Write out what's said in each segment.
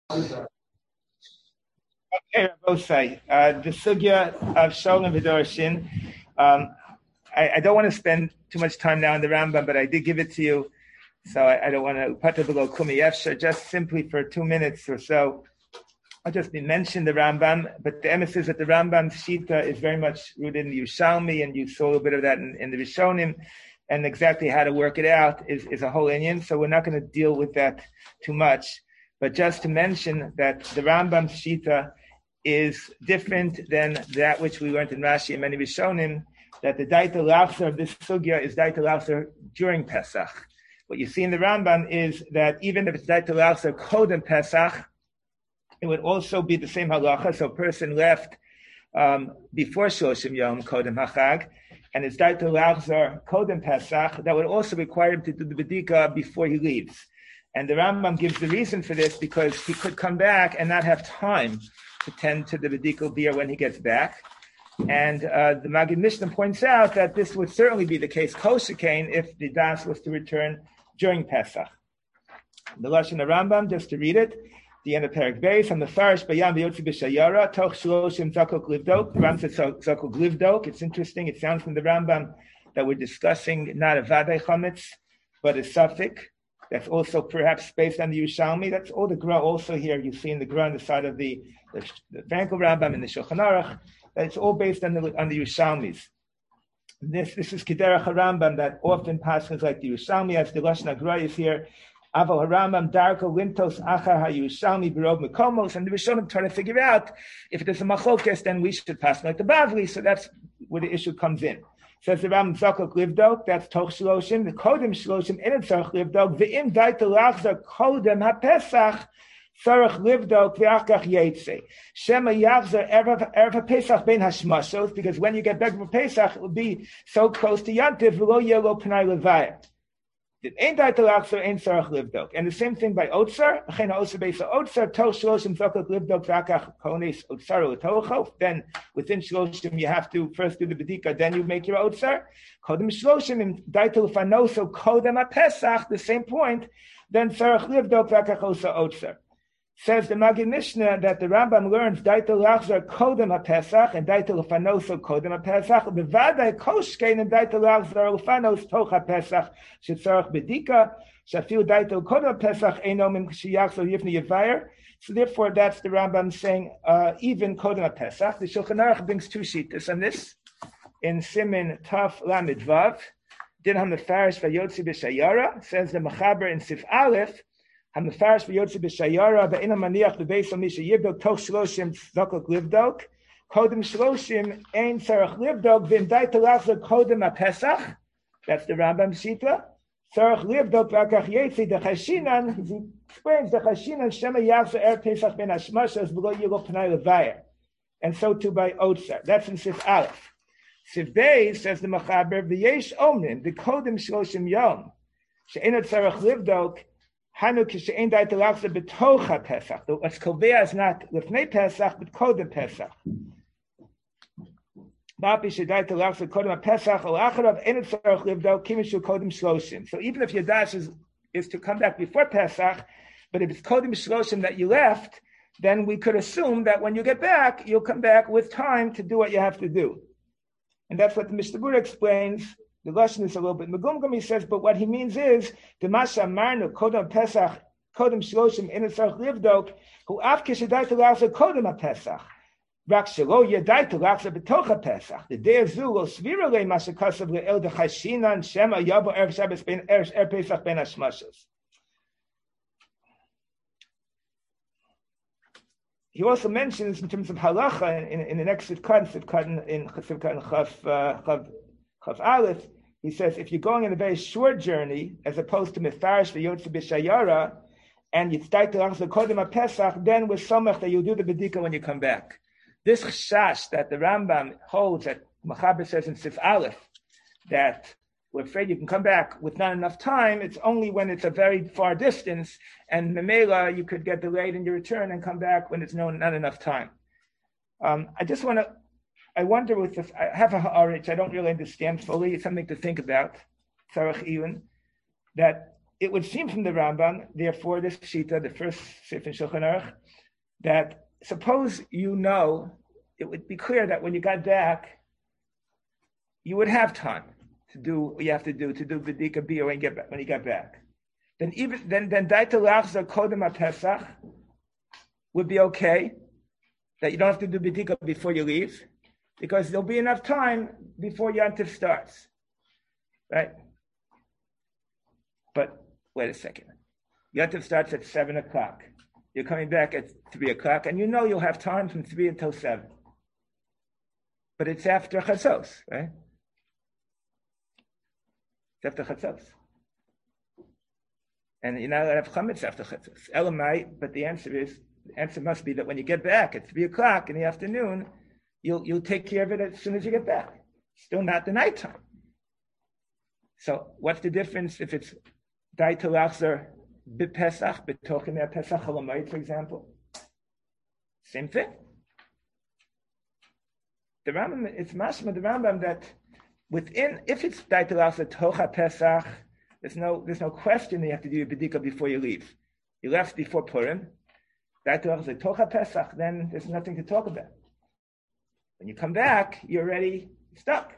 Okay, both say the sugya of Sholem V'Dorshin. I don't want to spend too much time now on the Rambam, but I did give it to you, so I don't want to pata below kumi yefsha. Just simply for 2 minutes or so, I'll just mention the Rambam. But the emphasis is that the Rambam's shita is very much rooted in the Yerushalmi, and you saw a little bit of that in the Rishonim, and exactly how to work it out is a whole inyan. So we're not going to deal with that too much, but just to mention that the Rambam's shita is different than that which we learned in Rashi and many Rishonim, that the Daita Lachzer of this sugya is Daita Lachzer during Pesach. What you see in the Rambam is that even if it's Daita Lachzer Kodem Pesach, it would also be the same halacha. So a person left before Shoshim Yom Kodem Hachag, and it's Daita Lachzer Kodem Pesach, that would also require him to do the Bedika before he leaves. And the Rambam gives the reason for this because he could come back and not have time to tend to the Bedikal beer when he gets back. And the Magid Mishnah points out that this would certainly be the case, Kol Shekain, if the Das was to return during Pesach. The Lashon of Rambam, just to read it, the end of Perek Beis, on the Farish Bayam V'Yotzi B'Shayara, Toch Shloshim Zakok Livdok. The Rambam says Zakok Livdok. It's interesting. It sounds from the Rambam that we're discussing not a Vadei Chametz, but a Safik. That's also perhaps based on the Yerushalmi. That's all the Gra also here. You see in the Gra on the side of the Frankel Rambam and the Shulchan Aruch. It's all based on the Yerushalmis. This is Kederach HaRambam that often passes like the Yerushalmi, as the Lashon HaGra is here. Aval HaRambam Darko Lintos Achar HaYerushalmi B'Rov Mekomos, and the Rishonim trying to figure out if there's a machlokes, then we should pass like the Bavli. So that's where the issue comes in. Says the Rambam Zakok Livdok, that's Toch Shloshim, the Kodem Shloshim, in Tzarech Livdok, V'im Daita Lachzer Kodem HaPesach, Tzarech Livdok V'achkach Yetze. Shema Yachzer Erev Pesach Ben Hashmashos, because when you get back from Pesach, it will be so close to Yantiv, V'lo Yelo P'nai Levayah. Ain't Daita Lachzer, ain't Tzarech Livdok. And the same thing by Otzar, Achen Otzar Beisa Otzar, Toch Shloshim Zakok Livdok V'achkach Kones Otzar L'tochof. Then within Shloshim you have to first do the Bedika, then you make your Otzar. Kodem Shloshim in Daita L'fanoso Kodem HaPesach, the same point, then Tzarech Livdok V'achkach Osa Otzar. Says the Magid Mishnah that the Rambam learns Daita Lachzer Kodem HaPesach and Daita L'fanoso Kodem HaPesach. B'vadai Koshkein and Daita Lachzer L'fanos Toch HaPesach Shetzarech Bedika Shafil Daita Kodem HaPesach Eino Min Shiyachzo Yifni Yevayer. So therefore, that's the Rambam saying even Kodem HaPesach. The Shulchan Aruch brings two shittas on this in Simin Taf Lamed Vav. Dinham Mefarish Vayotzi B'Shayara says the Mechaber in Sif Aleph. Hamefarish v'yotzi b'shayara ve'ina maniach b'beis misha yibdok toch shloshim zakok livdok kodem shloshim ein tzarech livdok v'im daita lachzer kodem ha'pesach. That's the Rambam shita. Tzarech livdok v'akach yetzi dechashinan. He explains dechashinan shema yachzer er pesach ben hashmashas v'lo yilo p'nai levayah. And so too by Otzar. That's in Sif Aleph. Sif Beis says the Mechaber v'yesh omrim the kodem shloshim yom she'ena tzarech livdok. Hanu kishein daita lachzer b'tocha Pesach. What's kovea is not lefnei Pesach, but kodem Pesach. Ba'api shedaita lachzer kodem Pesach or acharav ein tzarech livdok kimishu kodem shloshim. So even if your dash is to come back before Pesach, but if it's kodem shloshim that you left, then we could assume that when you get back, you'll come back with time to do what you have to do. And that's what the Mishnah Berurah explains. The Lashon is a little bit megumgum. He says, but what he means is the Masha Marnu Kodem Pesach Kodem Shloshim in Tzarech Livdok who af kishedaita lachzer Kodem Pesach rak shelo yedaita lachzer b'tocha Pesach the day of Zul lo svira le Masha Kasav le'el dechashinan shema yabo erev Shabbos ben er Pesach ben hashmashos. He also mentions in terms of halacha in the next Sivkat in Chav Aleph. He says, if you're going on a very short journey, as opposed to Mefarish v'yotzi b'shayara, and you start to lachzer kodem HaPesach, then with somach that you'll do the bedika when you come back. This chash that the Rambam holds, that Mechaber says in Sif Aleph, that we're afraid you can come back with not enough time, it's only when it's a very far distance, and memela you could get delayed in your return and come back when it's not enough time. I wonder with this, I have a ha'arich, I don't really understand fully, it's something to think about, Tzarech even, that it would seem from the Rambam, therefore, this Shita, the first Sefer Shulchan Aruch, that suppose it would be clear that when you got back, you would have time to do what you have to do B'dika Bia when you get back. Then Daita Lachzor Kodem Pesach would be okay, that you don't have to do B'dika before you leave, because there'll be enough time before Yantif starts, right? But wait a second. Yantif starts at 7 o'clock. You're coming back at 3 o'clock, and you'll have time from 3 until 7. But it's after Chatzos, right? It's after Chatzos. And you're not allowed to have chametz after Chatzos. Elamai, but the answer must be that when you get back at 3 o'clock in the afternoon, you'll take care of it as soon as you get back. Still not the nighttime. So what's the difference if it's Daita Lachzor B'Pesach, B'Tochen Pesach Halamayit, for example? Same thing. The Rambam, it's mashma the Rambam that if it's Daita Lachzor Tocha Pesach, there's no question that you have to do your B'dika before you leave. You left before Purim. Daita Lachzor Tocha Pesach, then there's nothing to talk about. When you come back, you're already stuck.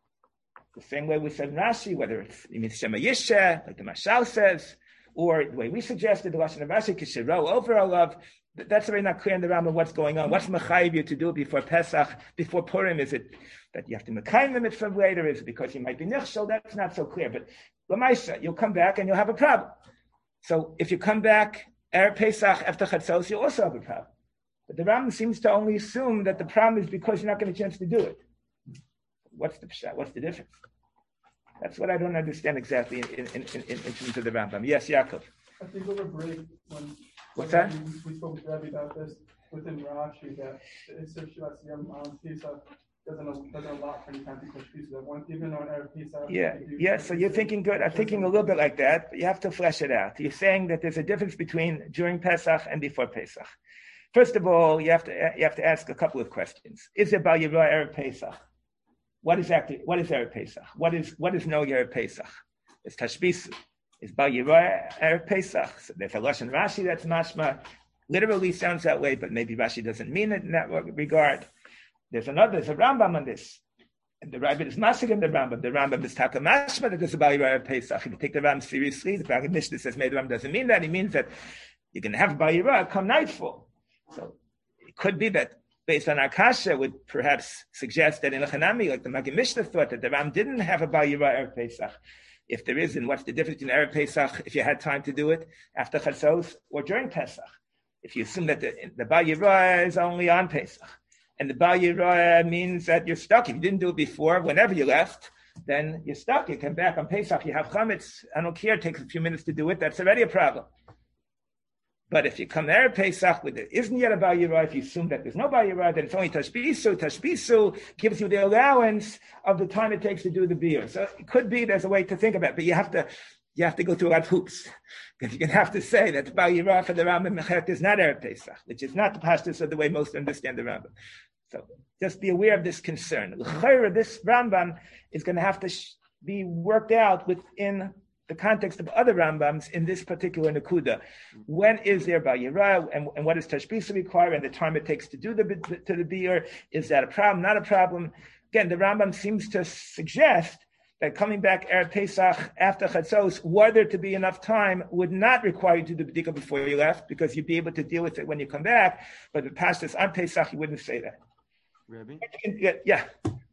The same way we said in Rashi, whether it's Shema Yisha, like the Mashal says, or the way we suggested, the Lashon of Rashi, Kishiro, overall love, that's already not clear in the Rambam what's going on. What's Mechayiv you to do before Pesach, before Purim? Is it that you have to Mekayim the mitzvah later? Is it because you might be Nichshel? That's not so clear. But Lamaisa, you'll come back and you'll have a problem. So if you come back Erev Pesach after Chatzos, you also have a problem. But the Rambam seems to only assume that the problem is because you're not getting a chance to do it. What's the difference? That's what I don't understand exactly in terms of the Rambam. Yes, Yaakov. I think over break What's that? We spoke with Rabbi about this within Rashi that the Isser Shivat Yom Pesach doesn't allow for any kind of push pieces. Even on Erev Pesach. Yeah. So you're thinking good. I'm thinking a little bit like that, but you have to flesh it out. You're saying that there's a difference between during Pesach and before Pesach. First of all, you have to ask a couple of questions. Is it Bal Yirah Erev Pesach? What is Erev Pesach? What is no Erev Pesach? It's Tashbisu. It's Bal Yirah Erev Pesach. So there's a Lashon Rashi that's mashma. Literally sounds that way, but maybe Rashi doesn't mean it in that regard. There's a Rambam on this. And the Rabbi is masik in the Rambam. The Rambam is taka mashma that there's a Bal Yirah Erev Pesach. If you take the Rambam seriously, the Bal Mishnah says maybe the Rambam doesn't mean that. He means that you can have Bal Yirah come nightfall. So it could be that based on Akasha would perhaps suggest that in a Chanami, like the Magid Mishnah thought that the Ram didn't have a Bal Yirah Erev Pesach. If there is, then what's the difference between Erev Pesach if you had time to do it after Chatzos or during Pesach? If you assume that the Bal Yirah is only on Pesach, and the Bal Yirah means that you're stuck. If you didn't do it before, whenever you left, then you're stuck. You come back on Pesach, you have chametz. I don't care, it takes a few minutes to do it. That's already a problem. But if you come there at Pesach with there isn't yet a Bal Yirah, if you assume that there's no Bal Yirah, then it's only Tashbisu. Tashbisu gives you the allowance of the time it takes to do the beer. So it could be there's a way to think about it, but you have to go through a lot of hoops. Because you're going to have to say that the Bal Yirah for the Rambam Mecheret is not Erev Pesach, which is not the pashtus of the way most understand the Rambam. So just be aware of this concern. This Rambam is going to have to be worked out within the context of other Rambams in this particular Nakuda. When is there Bal Yirah, and what does Tashbisa require, and the time it takes to do the beer? Is that a problem? Not a problem. Again, the Rambam seems to suggest that coming back Erev Pesach after Chatzos, were there to be enough time, would not require you to do the B'dika before you left, because you'd be able to deal with it when you come back. But the pastors on Pesach, you wouldn't say that. Rabbi? Yeah.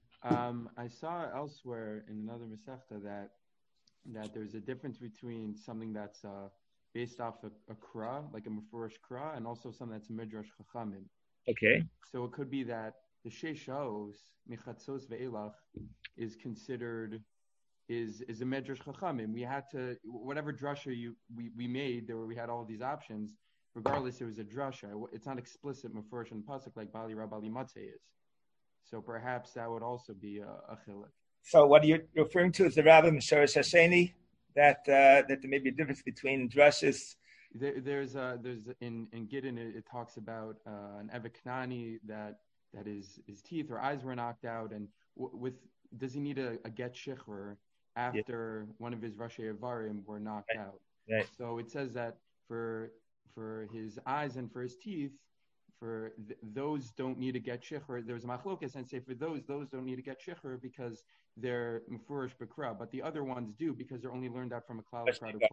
I saw elsewhere in another Masechta that there's a difference between something that's based off a Kra, like a Mefurish Kra, and also something that's a Midrash Chachamim. Okay. So it could be that the Sheishos, Mechatzos Ve'elach, is considered is a Midrash Chachamim. We had to, whatever drasha we made, we had all these options. Regardless, it was a drasha. It's not explicit Mefurish and Pasuk like Bali Rabali Matzeh is. So perhaps that would also be a chilek. So what you're referring to is the Rabbi Misharish Hasheni, that there may be a difference between drushes. There's in Gittin it talks about an Evet Knani that his teeth or eyes were knocked out, and does he need a get shichur after one of his Rashi Avarim were knocked out? Right. So it says that for his eyes and for his teeth, for those don't need to get shichur. There's a machlokas and say for those don't need to get shichur because they're mufurish b'kra, but the other ones do because they're only learned out from a klal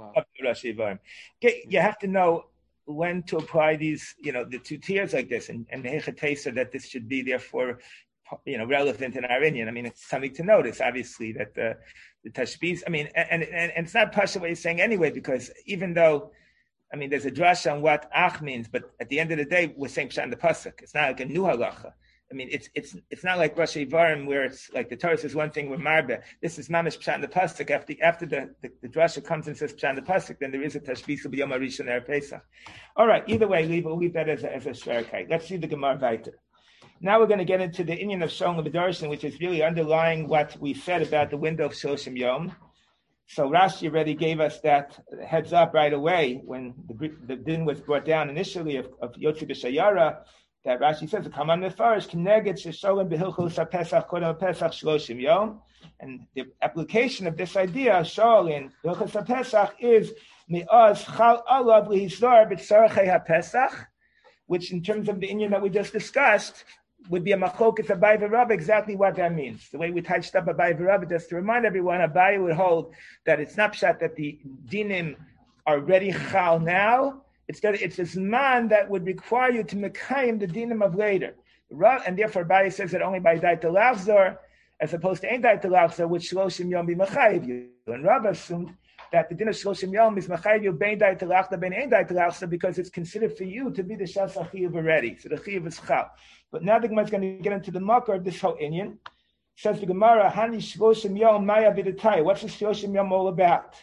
klal. You have to know when to apply these, the two tiers like this, and the hechatesa that this should be therefore, relevant in our Inyan. I mean, it's something to notice, obviously, that the tashbis. I mean, and it's not pasha what you're saying anyway, because even though, I mean, there's a drasha on what ach means, but at the end of the day, we're saying pshat in the pasuk. It's not like a new halacha. I mean, it's not like Rosh Ivarim where it's like the Torah says one thing with marbe. This is mamish pshat in the pasuk. After the drasha comes and says pshat in the pasuk, then there is a tashbis b'yom harishon erev Pesach. All right. Either way, we'll leave that as a shverkai. Let's see the Gemara weiter. Now we're going to get into the inyan of Sholem B'Darshan, which is really underlying what we said about the window of Shoshim Yom. So Rashi already gave us that heads up right away when the din was brought down initially of Yotzi B'Shayara, that Rashi says, "Kaman Mefarish Kneged Shesholem B'Hilchos HaPesach Kodem HaPesach Shloshim Yom," and the application of this idea, Shol in B'Hilchos HaPesach, is Mi'az Chal Alav L'Hizor B'Tzarchei HaPesach, which in terms of the inyan that we just discussed, would be a machlokas Abai v'Rabba, exactly what that means. The way we touched up Abai v'Rabba, just to remind everyone, Abai would hold that it's not pshat that the dinim are ready chal now. It's that it's a zman that would require you to mekayim the dinim of later. And therefore Abai says that only by dait l'achzor, as opposed to ein dait l'achzor, which shloshim yom be mechayiv you. And Rabba assumed that the din of shloshim yom is mechayiv you bein dait l'achzor, bein ein dait l'achzor, because it's considered for you to be the shas achiyuv already. So the chiyuv is chal. But now the Gemara is going to get into the makar of this whole inyan. Says the Gemara, Hani Shloshim Yom Maya B'Detay. What's the Shloshim Yom all about?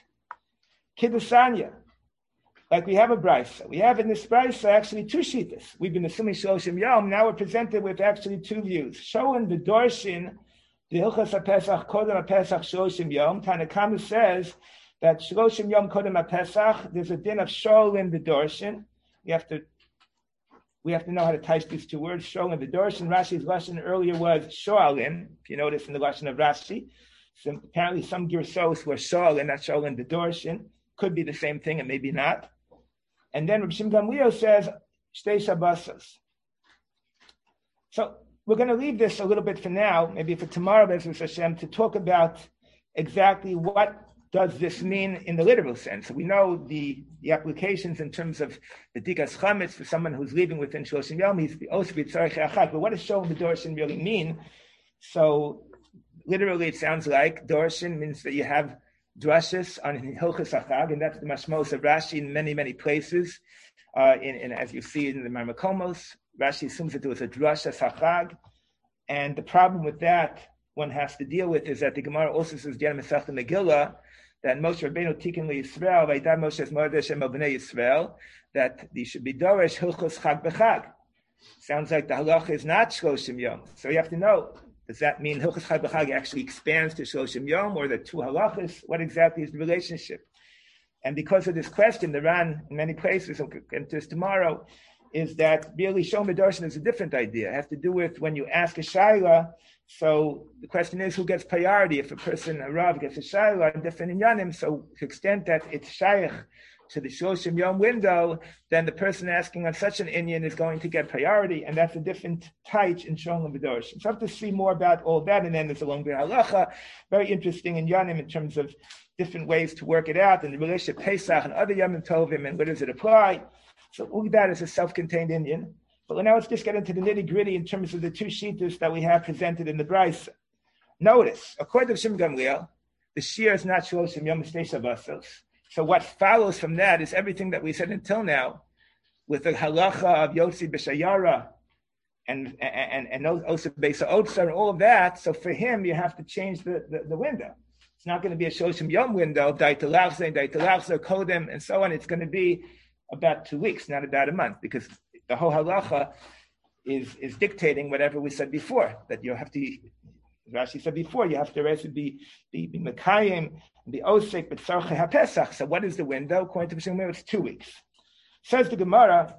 Kiddusanya. Like we have a brisa. We have in this brisa actually two shittas. We've been assuming Shloshim Yom. Now we're presented with actually two views. Showing the Dorshin, the Hilchas HaPesach, Kodem HaPesach, Shloshim Yom. Tanakama says that Shloshim Yom Kodem HaPesach, there's a din of Sholin the Dorshin. We have to know how to type these two words, Sholin the Dorshin. Rashi's lesson earlier was Shoalim, if you notice in the lesson of Rashi. So apparently some Girsos were Sholin, not Sholin the Dorshin. Could be the same thing and maybe not. And then Rav Shimon Gamliel says, Shtei Shabbos. So we're going to leave this a little bit for now, maybe for tomorrow, B'ezras Hashem, to talk about exactly what does this mean in the literal sense. So we know the applications in terms of the Dikas Chametz for someone who's leaving within Shloshim Yom, he's also B'tzarech Achak. But what does Sholem B'Dorshin really mean? So literally it sounds like Dorshin means that you have drashas on Hilchos Achag, and that's the mashmos of Rashi in many, many places. In as you see in the Marmakomos, Rashi assumes that there was a drashas Achag, and the problem with that one has to deal with is that the Gemara also says, Masechta Megillah, that Moshe Rabbeinu Tikkun LeYisrael, Vaydav Moshe Mordeh Shem Bnei Yisrael, that they should be Doresh Hilchos Chag B'Chag. Sounds like the halacha is not Shloshim Yom. So you have to know, does that mean Hilchos Chag B'Chag actually expands to Shloshim Yom, or the two halachas? What exactly is the relationship? And because of this question, the Ran in many places, we'll get into this tomorrow, is that really Sholem B'Darshan is a different idea. It has to do with when you ask a shayla. So the question is, who gets priority? If a person, a Rav, gets a shayla in different inyanim, so to the extent that it's shaykh to the Shloshim Yom window, then the person asking on such an inyan is going to get priority, and that's a different taich in Sholem B'Darshan. So I have to see more about all that, and then there's a longer halacha, very interesting in yanim in terms of different ways to work it out, and the relationship Pesach and other Yom Tovim, and where does it apply? So all that is a self-contained inyan. But now let's just get into the nitty-gritty in terms of the two shittas that we have presented in the brisa. Notice, according to Shimon Gamliel, the shir is not Shloshim Yom Shtei Shabbos. So what follows from that is everything that we said until now, with the halacha of Yotzi B'Shayara and also Beisa Otzer and all of that. So for him, you have to change the window. It's not going to be a Shloshim Yom window, Daitalachze, Kodem, and so on. It's going to be about 2 weeks, not about a month, because the whole halacha is dictating whatever we said before, that you have to, Rashi said before, you have to be Mekayim, be Osek, but Tzarchei HaPesach. So what is the window? According to Mishnah, it's 2 weeks. Says the Gemara,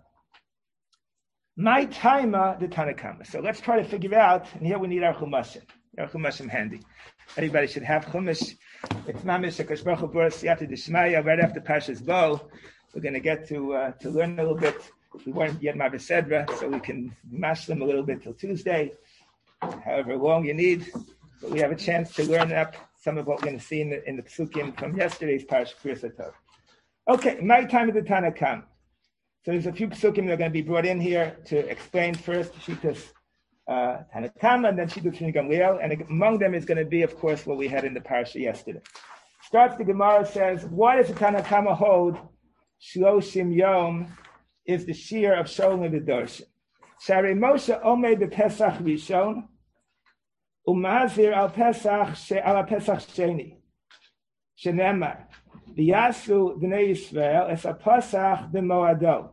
my taima the Tanakama. So let's try to figure out, and here we need our Chumashim handy. Everybody should have Chumash. It's Mamish HaKadosh Baruch Hu brought us Siyata D'Shmaya right after Parshas Bo. We're going to get to learn a little bit. We weren't yet Mavisedra, so we can mash them a little bit till Tuesday, however long you need. But we have a chance to learn up some of what we're going to see in the Psukim from yesterday's Parshas Kriyas HaTorah. Okay, my time of the Tanna Kam. So there's a few Psukim that are going to be brought in here to explain first Shitas Tanna Kama and then Shitas Rabbi Gamliel, and among them is going to be, of course, what we had in the Parsha yesterday. Starts the Gemara, says, why does the Tanna Kama hold Shloshim Yom is the shear of Sholem V'Dorshin? Shari Moshe Omed BePesach Rishon Umazir al Pesach Sheni Shenemar V'yasu B'nei Yisrael Es HaPesach B'Moado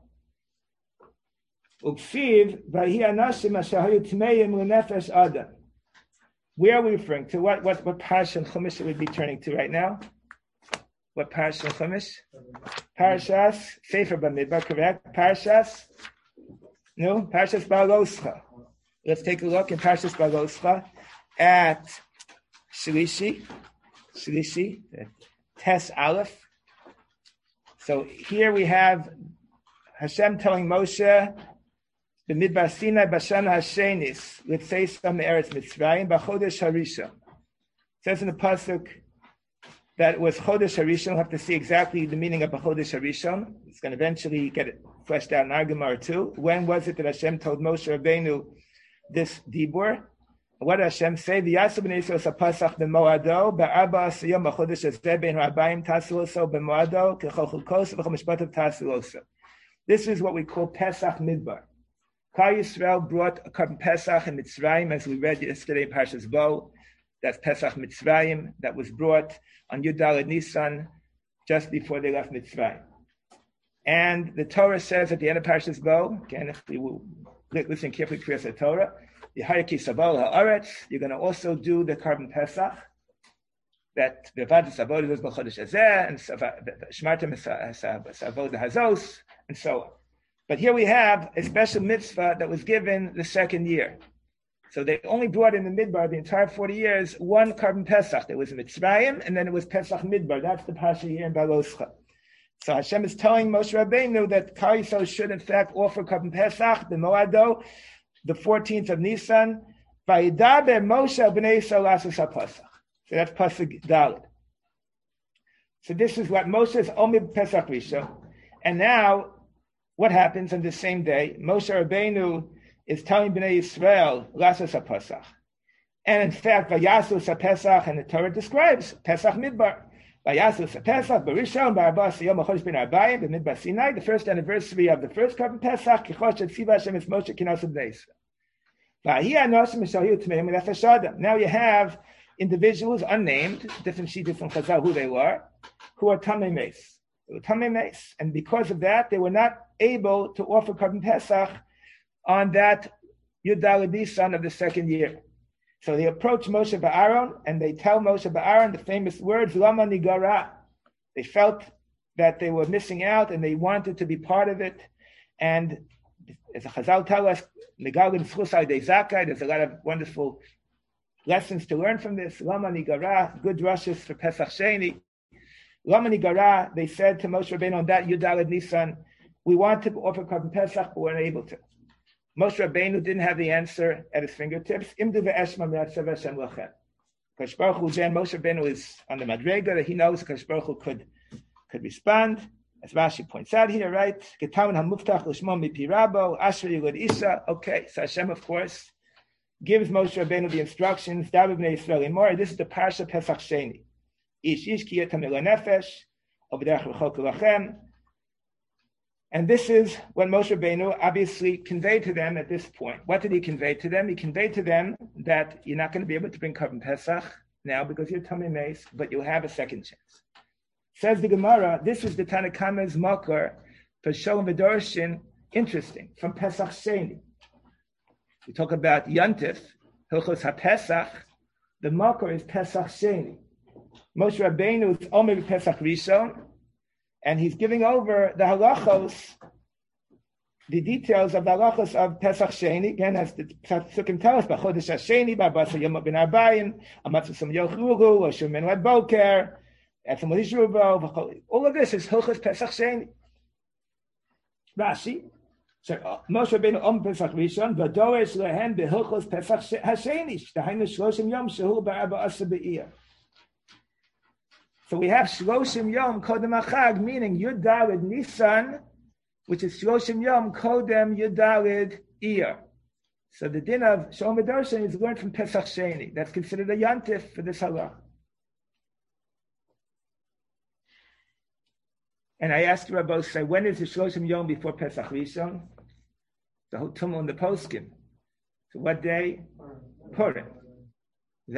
Uksiv V'hi Anashim Asher Hayu Tmeim L'Nefesh Adam. Where are we referring to? What Parsha and Chumash would be turning to right now? What Parsha and Chumash? Parashas Sefer Bamidbar, correct? Parashas Baloscha. Let's take a look in Parashas Baloscha at Shlishi, Tes Aleph. So here we have Hashem telling Moshe, B'midbar Sinai Bashana Hashenis, L'tzeisam Me'eretz Mitzrayim, B'chodesh Harishon. It says in the pasuk that it was Chodesh Harishon. We'll have to see exactly the meaning of Chodesh Harishon. It's going to eventually get it fleshed out in our Gemara too. When was it that Hashem told Moshe Rabbeinu this dibur? What did Hashem say? V'yasu b'nei Yisrael sapasach b'moado ba'arba asiyom b'chodesh hazeh ben rabayim tasuloso b'moado k'chol chukos v'chol mishpatav tasuloso. This is what we call Pesach Midbar. Klal Yisrael brought a carbon Pesach in Mitzrayim, as we read yesterday in Parshas Bo. That's Pesach Mitzrayim that was brought on Yud Daled Nisan just before they left Mitzrayim. And the Torah says at the end of Parshas Bo, again, if we will listen carefully to Kriyas HaTorah, Yehayaki Sabol Ha'aretz, you're going to also do the carbon Pesach, that Bevad Sabol is B'chodesh Hazeh, and Shmartem Savod Hazos, and so on. But here we have a special mitzvah that was given the second year. So they only brought in the Midbar the entire 40 years, one carbon Pesach. There was Mitzrayim, and then it was Pesach Midbar. That's the Pasha here in Baloscha. So Hashem is telling Moshe Rabbeinu that Klal Yisrael should in fact offer carbon Pesach, the Moado, the 14th of Nisan, Vayidaber Moshe b'nei Yisrael asus HaPesach. So that's Pasuk Daled. So this is what Moshe is Omid Pesach Rishon. And now, what happens on the same day? Moshe Rabbeinu is telling Bnei Yisrael, Lasos HaPesach. And in fact, Vayasus HaPesach, and the Torah describes Pesach Midbar. Vayasus HaPesach, Barishon, Barabas, Yom HaChodesh Ben Arbayim, B'midbar Sinai, the first anniversary of the first carbon Pesach, Kichosh et Tziva Hashem es Moshe Kinos Bnei Yisrael. Now you have individuals unnamed, different sheets from Chazal who they were, who are Tamei Meis. They were Tamei Meis. And because of that, they were not able to offer carbon Pesach on that Yud Daled Nisan of the second year. So they approach Moshe Ba'aron and they tell Moshe Ba'aron the famous words, Lama Nigara. They felt that they were missing out and they wanted to be part of it. And as the Chazal tell us, Nigalin Schusai De Zakai, there's a lot of wonderful lessons to learn from this. Lama Nigara, good rushes for Pesach Sheni. Lama Nigara, they said to Moshe Rabbeinu on that Yud Daled Nisan, we want to offer carbon Pesach, but we're unable to. Moshe Rabbeinu didn't have the answer at his fingertips. Imdu ve'eshma mi'atzav Hashem lachem. Kadosh Baruch Hu, then Moshe Rabbeinu is on the madrega that he knows Kadosh Baruch Hu could respond. As Rashi points out here, right? Getaman hamuftach l'shmo mipi rabo, asher yilad isa. Okay, so Hashem, of course, gives Moshe Rabbeinu the instructions. David b'nei Yisrael imor. This is the Parsha Pesach Sheni. Ish ki yetam elo nefesh, ovderech v'chol lachem. And this is what Moshe Rabbeinu obviously conveyed to them at this point. What did he convey to them? He conveyed to them that you're not going to be able to bring carbon Pesach now because you're Tamei Meis, but you'll have a second chance. Says the Gemara, this is the Tanna Kama's makar for Sholem V'Dorshin. Interesting, from Pesach Sheni. We talk about Yantif, Hilchos HaPesach. The makar is Pesach Sheni. Moshe Rabbeinu is Omer Pesach Rishon. And he's giving over the halachos the details of the halachos of Pesach Sheni, again, as the Psukim tell us, B'chodesh HaSheni, B'abasa Yom Ben Arbayim, Amatzah Som Yochuru, Oshur Men Led Boker, Etzem Lishrubo, all of this is halachos Pesach Sheni. Rashi, Moshe Rabbeinu Pesach Rishon, V'doresh Lehen B'halachos Pesach HaSheni, Shtahaynu Shloshim Yom Shehu B'Arba Asa B'Iyah. So we have Shloshim Yom Kodem HaChag, meaning Yud Daled Nisan, which is Shloshim Yom Kodem Yud Daled Iyar. So the din of Shalom V'Darshan is learned from Pesach Sheni. That's considered a yantif for this halach. And I asked Rabbi say, when is the Shloshim Yom before Pesach Rishon? The whole tumul in the poskim. So what day? Purim. Does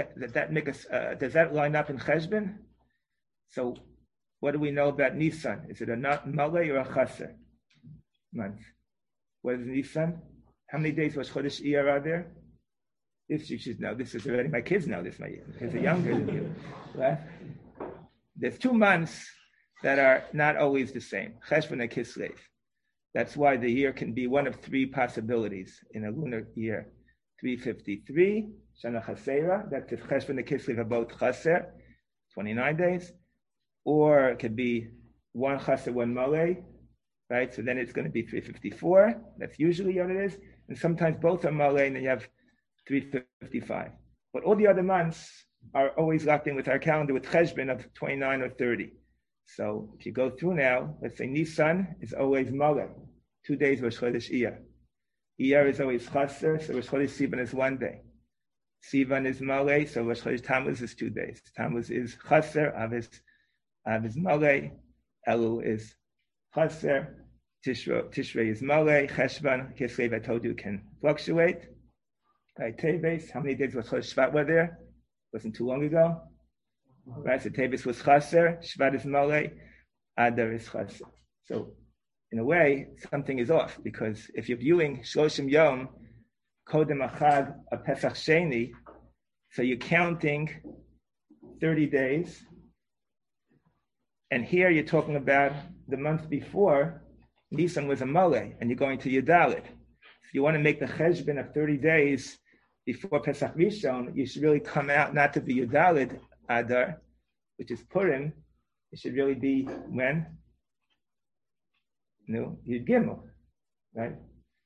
that line up in Cheshbon? So what do we know about Nisan? Is it a Malay or a Chaser month? What is Nisan? How many days was Chodesh Iyar are there? This you should know. This is already, my kids know this. My kids are younger than you. Right? There's 2 months that are not always the same. Cheshvan and Kislev. That's why the year can be one of 3 possibilities in a lunar year. 353, Shana Chasera, that's if Cheshvan and Kislev are both Chaser, 29 days. Or it could be 1 Chaser, 1 Malay, right? So then it's going to be 354. That's usually what it is. And sometimes both are Malay and then you have 355. But all the other months are always locked in with our calendar with Cheshvan of 29 or 30. So if you go through now, let's say Nisan is always Malay, 2 days Rosh Chodesh Iyar. Iyar is always Chaser, so Rosh Chodesh Sivan is 1 day. Sivan is Malay, so Rosh Chodesh Tammuz is 2 days. Tammuz is Chaser, Av is Malay, Elul is Chaser, Tishrei is Malay, Cheshvan, Kislev I told you can fluctuate. Right, Teves, how many days was Chodesh Shvat were there? Wasn't too long ago. Right, so Teves was Chaser, Shvat is Malay, Adar is Chaser. So in a way, something is off, because if you're viewing Shloshim Yom, Kodem Achad, a Pesach Sheni, so you're counting 30 days, and here you're talking about the month before, Nisan was a Malay, and you're going to Yudalit. If you want to make the Cheshbon of 30 days before Pesach Rishon, you should really come out not to be Yudalit Adar, which is Purim. It should really be when? No, Yud Gimel, right?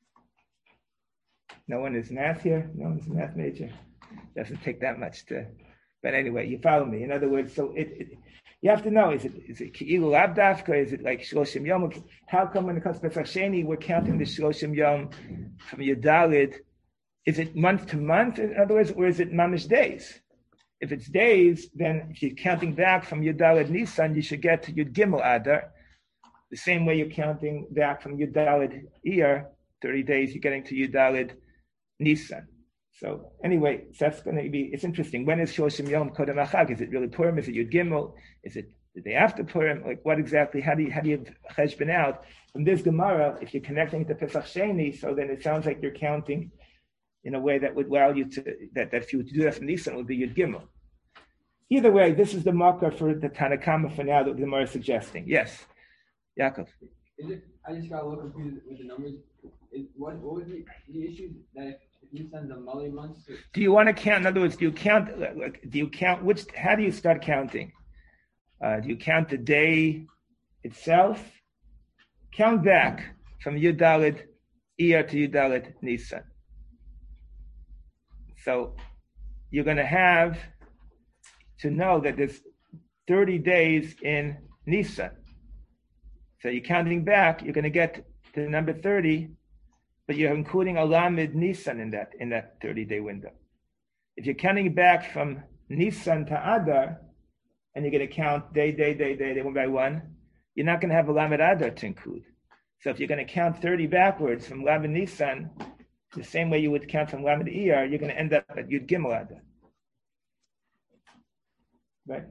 No one is math here. No one's a math major. Doesn't take that much to. But anyway, you follow me. In other words, so you have to know: is it Ki'ilu Abdafka? Is it like Shloshim Yom? How come when it comes to Pesach Sheni, we're counting the Shloshim Yom from Yudalid? Is it month to month? In other words, or is it mamish days? If it's days, then if you're counting back from Yudalid Nisan, you should get to Yud Gimel Adar. The same way you're counting back from Yudalid Iyar, 30 days, you're getting to Yudalid Nisan. So anyway, so that's going to be, it's interesting. When is Shloshim Yom Kodem Achag? Is it really Purim? Is it Yud Gimel? Is it the day after Purim? Like what exactly, how do you cheshbon out? From this Gemara, if you're connecting it to Pesach Sheni, so then it sounds like you're counting in a way that would allow you to, that if you would do that from Nisan, it would be Yud Gimel. Either way, this is the marker for the Tanakama for now that the Gemara is suggesting. Yes. Yaakov. I just got a little confused with the numbers. What was the issue that if you send the Malay months? Do you want to count? In other words, do you count? How do you start counting? Do you count the day itself? Count back from Yudalid Iyar to Yudalid Nisan. So you're going to have to know that there's 30 days in Nisan. So you're counting back, you're going to get to the number 30, but you're including a Lamed Nisan in that 30-day window. If you're counting back from Nisan to Adar, and you're going to count day, one by one, you're not going to have a Lamed Adar to include. So if you're going to count 30 backwards from Lamed Nisan, the same way you would count from Lamed Iyar, you're going to end up at Yud Gimel Adar. Right?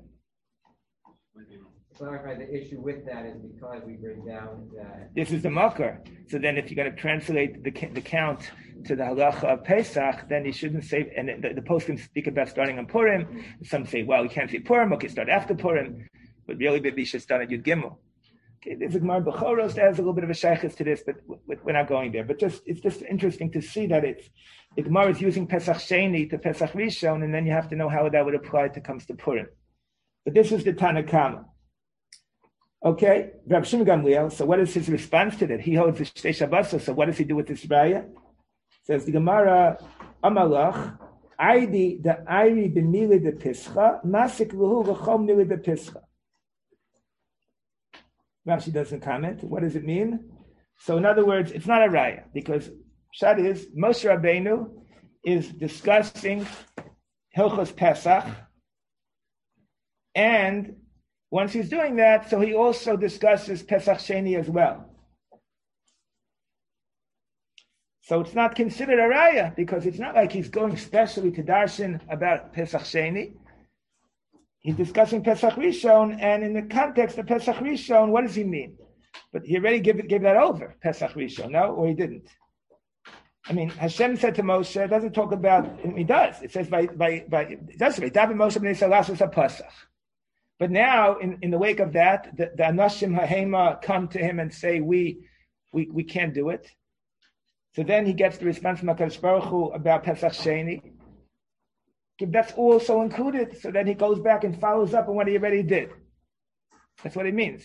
Clarify the issue with that is because we bring down that this is the makar. So then, if you're going to translate the count to the halacha of Pesach, then you shouldn't say. And the poskim speak about starting on Purim. Some say, well, you can't say Purim. Okay, start after Purim, but really, maybe you should start at Yud Gimel. Okay, there's a Gemara Bechoros that has a little bit of a shaykhis to this, but we're not going there. But it's just interesting to see that the Gemara is using Pesach Sheni to Pesach Rishon, and then you have to know how that would apply to comes to Purim. But this is the Tanakama. Okay, Rav Shimon Gamliel. So what is his response to that? He holds the Shtei Shabbos. So what does he do with this raya? Says the Gemara, Amalach, Aidi the Airi b'mili de Pischa, Masik luhu v'chom mili de Pischa. Rashi doesn't comment. What does it mean? So in other words, it's not a raya, because Pshat is Moshe Rabbeinu is discussing Hilchos Pesach, and once he's doing that, so he also discusses Pesach Sheni as well. So it's not considered a raya, because it's not like he's going specially to darshan about Pesach Sheni. He's discussing Pesach Rishon, and in the context of Pesach Rishon, what does he mean? But he already gave that over, Pesach Rishon, no? Or he didn't? I mean, Hashem said to Moshe, it doesn't talk about, he does. It says it does say, David Moshe b'nei Salasas HaPasach. But now, in the wake of that, the Anashim Hahema come to him and say, we can't do it. So then he gets the response from HaKadosh Baruch Hu about Pesach Sheni. That's also included. So then he goes back and follows up on what he already did. That's what it means.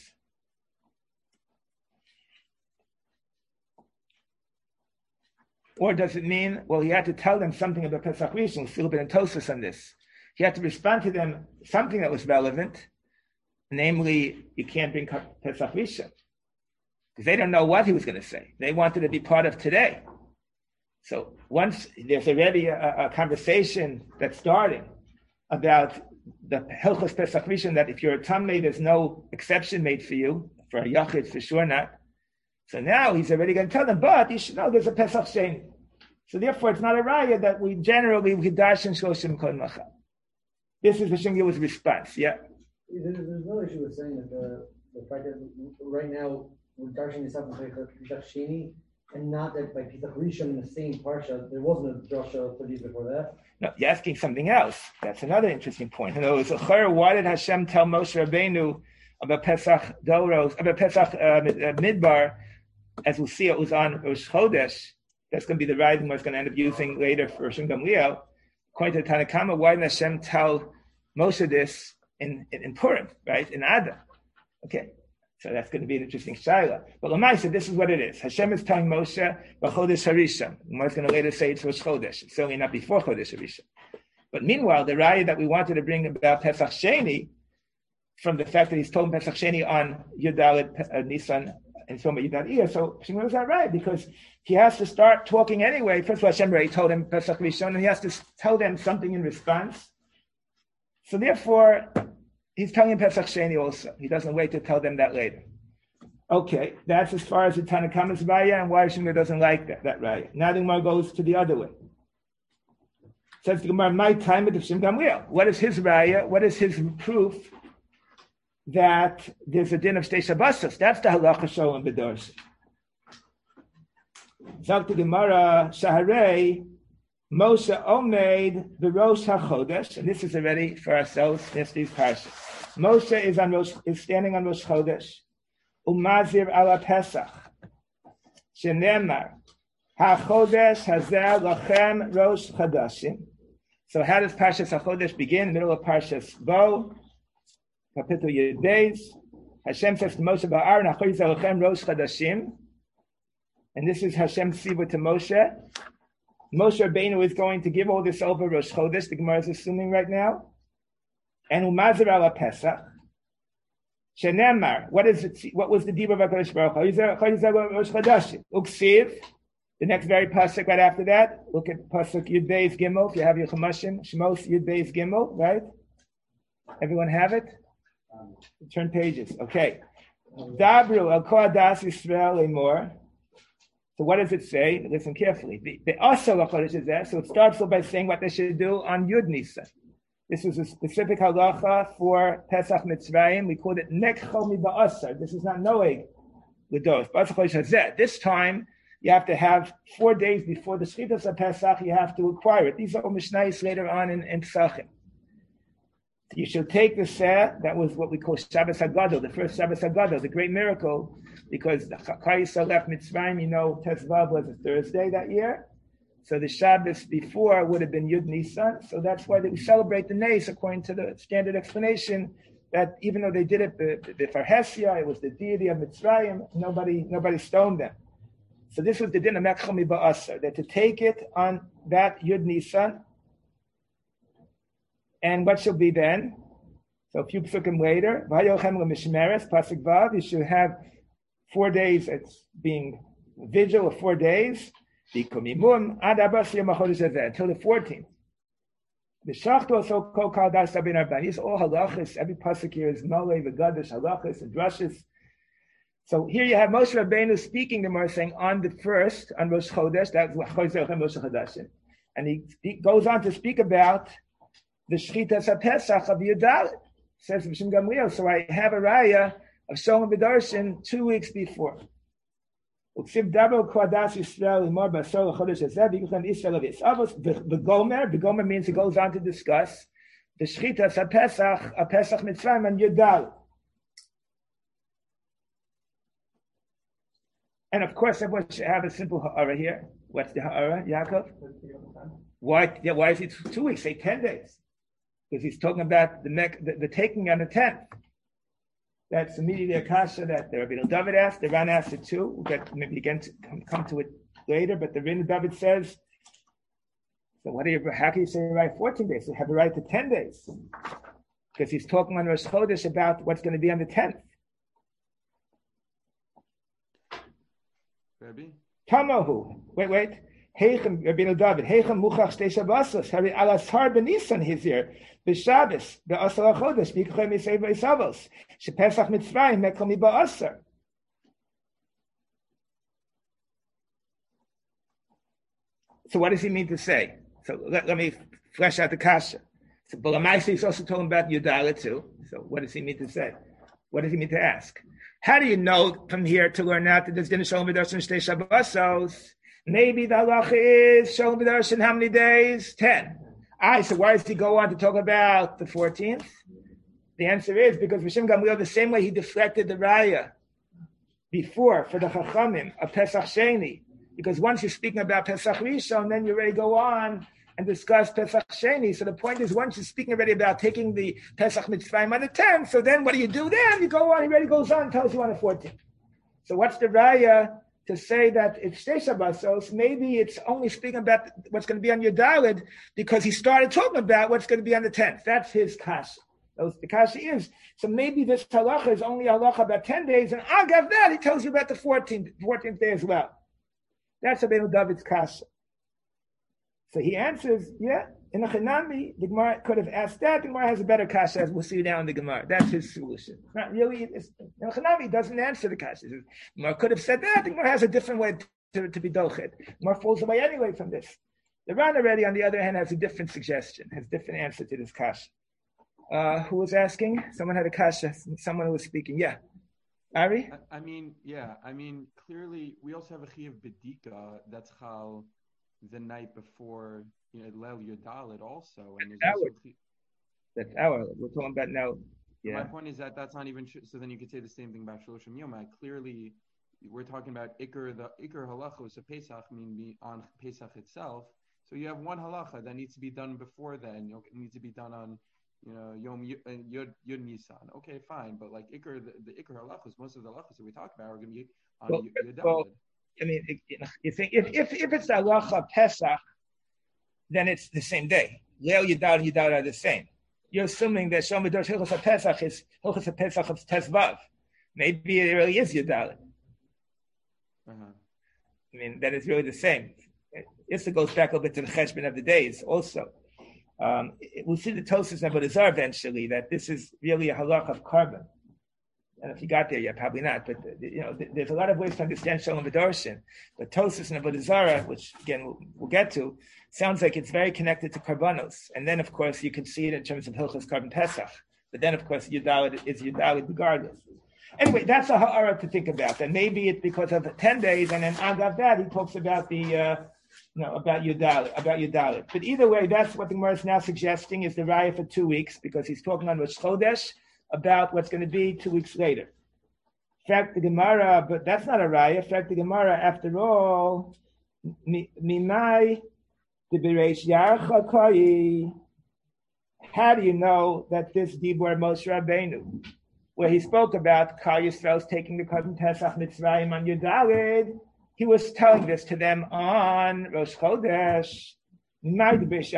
Or does it mean, well, he had to tell them something about Pesach Rishon, Philip and Tosfos on this. He had to respond to them something that was relevant, namely, you can't bring Pesach Rishon. Because they don't know what he was going to say. They wanted to be part of today. So once there's already a conversation that's starting about the Hilchos Pesach Rishon, that if you're a Tamei, there's no exception made for you, for a Yachid, for sure not. So now he's already going to tell them, but you should know there's a Pesach Sheni. So therefore, it's not a raya that we generally darshan Shloshim Kol Machal. This is the Shingil's response. Yeah. There's no issue with saying that the fact that right now we're darshan Yisaf Pesach Sheni, and not that by Pesach Rishon in the same parsha, there wasn't a drasha studies before that. No, you're asking something else. That's another interesting point. In other words, why did Hashem tell Moshe Rabbeinu about Pesach Doros, about Pesach Midbar? As we'll see, it was on Rosh Chodesh. That's going to be the rising what's going to end up using later for Shim Gamliel. According to the Tanakama, why did Hashem tell Moshe this in Purim, right? In Adar. Okay. So that's going to be an interesting shaila. But Lamaisa, this is what it is. Hashem is telling Moshe, B'chodesh Harishon. Moshe's going to later say it's Rosh Chodesh. It's certainly not before Chodesh Harishon. But meanwhile, the raya that we wanted to bring about Pesach Sheni, from the fact that he's told Pesach Sheni on Yudalit Nisan and so on Yudal Iyah, so Shmuel is not right, because he has to start talking anyway. First of all, Hashem already told him Pesach Rishon, and he has to tell them something in response. So therefore, he's telling Pesach Sheni also. He doesn't wait to tell them that later. Okay, that's as far as the Tanakama's raya, and why Shmuel doesn't like that raya. Now the Gemara goes to the other way. Says the Gemara, my time with Shim Gamliel. What is his raya? What is his proof that there's a din of Shtei Shabbosos? That's the halacha sholem b'dorsh. Zok the Gemara, Shaharei, Moshe Omeid b'Rosh HaChodesh, and this is already for ourselves, these parshas. Moshe is standing on Rosh Chodesh, Umazir ala Pesach, Shenemar, HaChodesh Hazeh Lachem Rosh Chadashim. So how does Parshas HaChodesh begin? Middle of Parshas Bo, Kapitel Yud Beis. Hashem says to Moshe Ba'aron, HaChodesh Lachem Rosh Chadashim. And this is Hashem's Sivut to Moshe. Moshe Rabbeinu is going to give all this over Rosh Chodesh, the Gemara is assuming right now. And Umazir ala Pesach. Shenemar, what was the deed of HaKadosh Baruch Hu? Rosh Chadashim. Uksiv, the next very pasuk right after that. Look at pasuk Yud Beis Gimel, if you have your Chumashim. Shmos Yud Beis Gimel, right? Everyone have it? Turn pages. Okay. Dabru al Koadas Yisrael Lemor. So what does it say? Listen carefully. So it starts off by saying what they should do on Yud Nisan. This is a specific halacha for Pesach Mitzrayim. We call it Nekchol Mi Ba'asar. This is not Noeg L'dos. This time, you have to have 4 days before the Shchitas of Pesach, you have to acquire it. These are all Mishnayos later on in Pesachim. You should take the Seh, that was what we call Shabbos HaGadol, the first Shabbos HaGadol, the great miracle, because the Klal Yisrael left Mitzrayim, Tezvav was a Thursday that year. So the Shabbos before would have been Yud Nisan. So that's why we celebrate the Nes according to the standard explanation that even though they did it before Hesia, it was the deity of Mitzrayim, nobody stoned them. So this was the din of Mekchel Mi Ba'asar, that to take it on that Yud Nisan. And what shall be then? So a few psukim later, Vayochem L'Mishmeres, Pasuk Vav, you should have 4 days, it's being vigil of 4 days, until the 14th. The Shacht also called Das Rabbein Arban. These all halachas. Every pasuk here is Malay, V'Gadish, halachas, and drushes. So here you have Moshe Rabbeinu speaking to Gemara, saying on the first, on Rosh Chodesh, that's Chodesh Rosh Chodeshim, and he goes on to speak about the Shchitas HaPesach of Yudalit. Says B'Shem Gamliel. So I have a raya of Sholem B'Darshan 2 weeks before. Begomer means he goes on to discuss the Shchitas HaPesach, a Pesach Mitzrayim, and Yudal. And of course, everyone should have a simple ha'ara here. What's the ha'ara, Yaakov? Why is it 2 weeks? Say 10 days. Because he's talking about the taking on the 10th. That's immediately a kasha that the Rabbi David asked, the Ran asked it too. We'll get maybe again come to it later, but the Rabbi David says, so how can you say right 14 days? You have the right to 10 days. Because he's talking on Rosh Chodesh about what's going to be on the 10th. Rabbi? Tamahu. Wait. Heichem, Rabbi David, Heichem Muchach Shtei Shabbosos, Hari Alasar B'Nisan he's here. B'Shabbos, B'Asar HaChodesh, B'Yikachem Yisei V'Isavos, Shepesach Mitzrayim, Mekol Mi Ba'asar. So what does he mean to say? So let me flesh out the kasha. So Balamaisa is also talking about Yudalit too. So what does he mean to say? What does he mean to ask? How do you know from here to learn out that there's going to show B'Darshan Shtei Shabbosos? Maybe the halacha is Sholem B'Darshan how many days? 10. So why does he go on to talk about the 14th? The answer is because B'Shem Gamliel, the same way he deflected the raya before for the Chachamim of Pesach Sheni, because once you're speaking about Pesach Rishon, then you already go on and discuss Pesach Sheni. So the point is, once you're speaking already about taking the Pesach Mitzvah on the 10th, so then what do you do then? You go on, he already goes on and tells you on the 14th. So what's the raya to say that it's Shtei Shabbosos? Maybe it's only speaking about what's going to be on your Daled because he started talking about what's going to be on the 10th. That's his kasha. The kasha is, so maybe this halacha is only halacha about 10 days, and agav that, he tells you about the 14th day as well. That's Rabbeinu David's kasha. So he answers, yeah, in the Chanami, the Gemara could have asked that. The Gemara has a better kasha, as we'll see now in the Gemara. That's his solution. Not really. In the Chanami, doesn't answer the kasha. The Gemara could have said that. The Gemara has a different way to be dochet. The Gemara falls away anyway from this. The Ran already, on the other hand, has a different suggestion, has a different answer to this kasha. Who was asking? Someone had a kasha. Someone who was speaking. Yeah. Ari? I mean, clearly, we also have a chiyuv bedika that's how the night before, Leil Yudalit also. And that's our. We're talking about now. Yeah. My point is that that's not even true. So then you could say the same thing about Shloshim Yomai. Clearly, we're talking about Iker. The Iker halachos of Pesach mean on Pesach itself. So you have one halacha that needs to be done before then. It needs to be done on, Yom Yud Nisan. Okay, fine. But like Iker, the Iker halachos, most of the halachos that we talk about are going to be on Yudalit. Well, I mean, you think if it's the halacha Pesach, then it's the same day. Leil Yudal and Yudal are the same. You're assuming that Sholem B'Darshan Hilchos HaPesach is Hilchos HaPesach of Tezvav. Maybe it really is Yudal. I mean, that is really the same. It goes back a little bit to the cheshbon of the days also. We'll see the Tosas and Avodah Zarah eventually, that this is really a halach of carbon. And if you got there yet, probably not. But there's a lot of ways to understand Sholem B'Darshan. But Tosas and Avodah Zarah, which again we'll get to, sounds like it's very connected to Karbanos. And then of course you can see it in terms of Hilchos Karban Pesach. But then of course Yudalit is Yudalit regardless. Anyway, that's a ha'ara to think about. And maybe it's because of 10 days, and then agav that he talks about the No, about Yudalit. But either way, that's what the Gemara is now suggesting is the raya for 2 weeks, because he's talking on Rosh Chodesh about what's going to be 2 weeks later. In fact, the Gemara, but that's not a raya. In fact, the Gemara, after all, Mimai Dibiresh Yarcha Koi. How do you know that this Dibur Moshe Rabbeinu, where he spoke about Kal Yisrael's taking the Korban Pesach Mitzrayim on Yudalit, he was telling this to them on Rosh Chodesh. Where do you see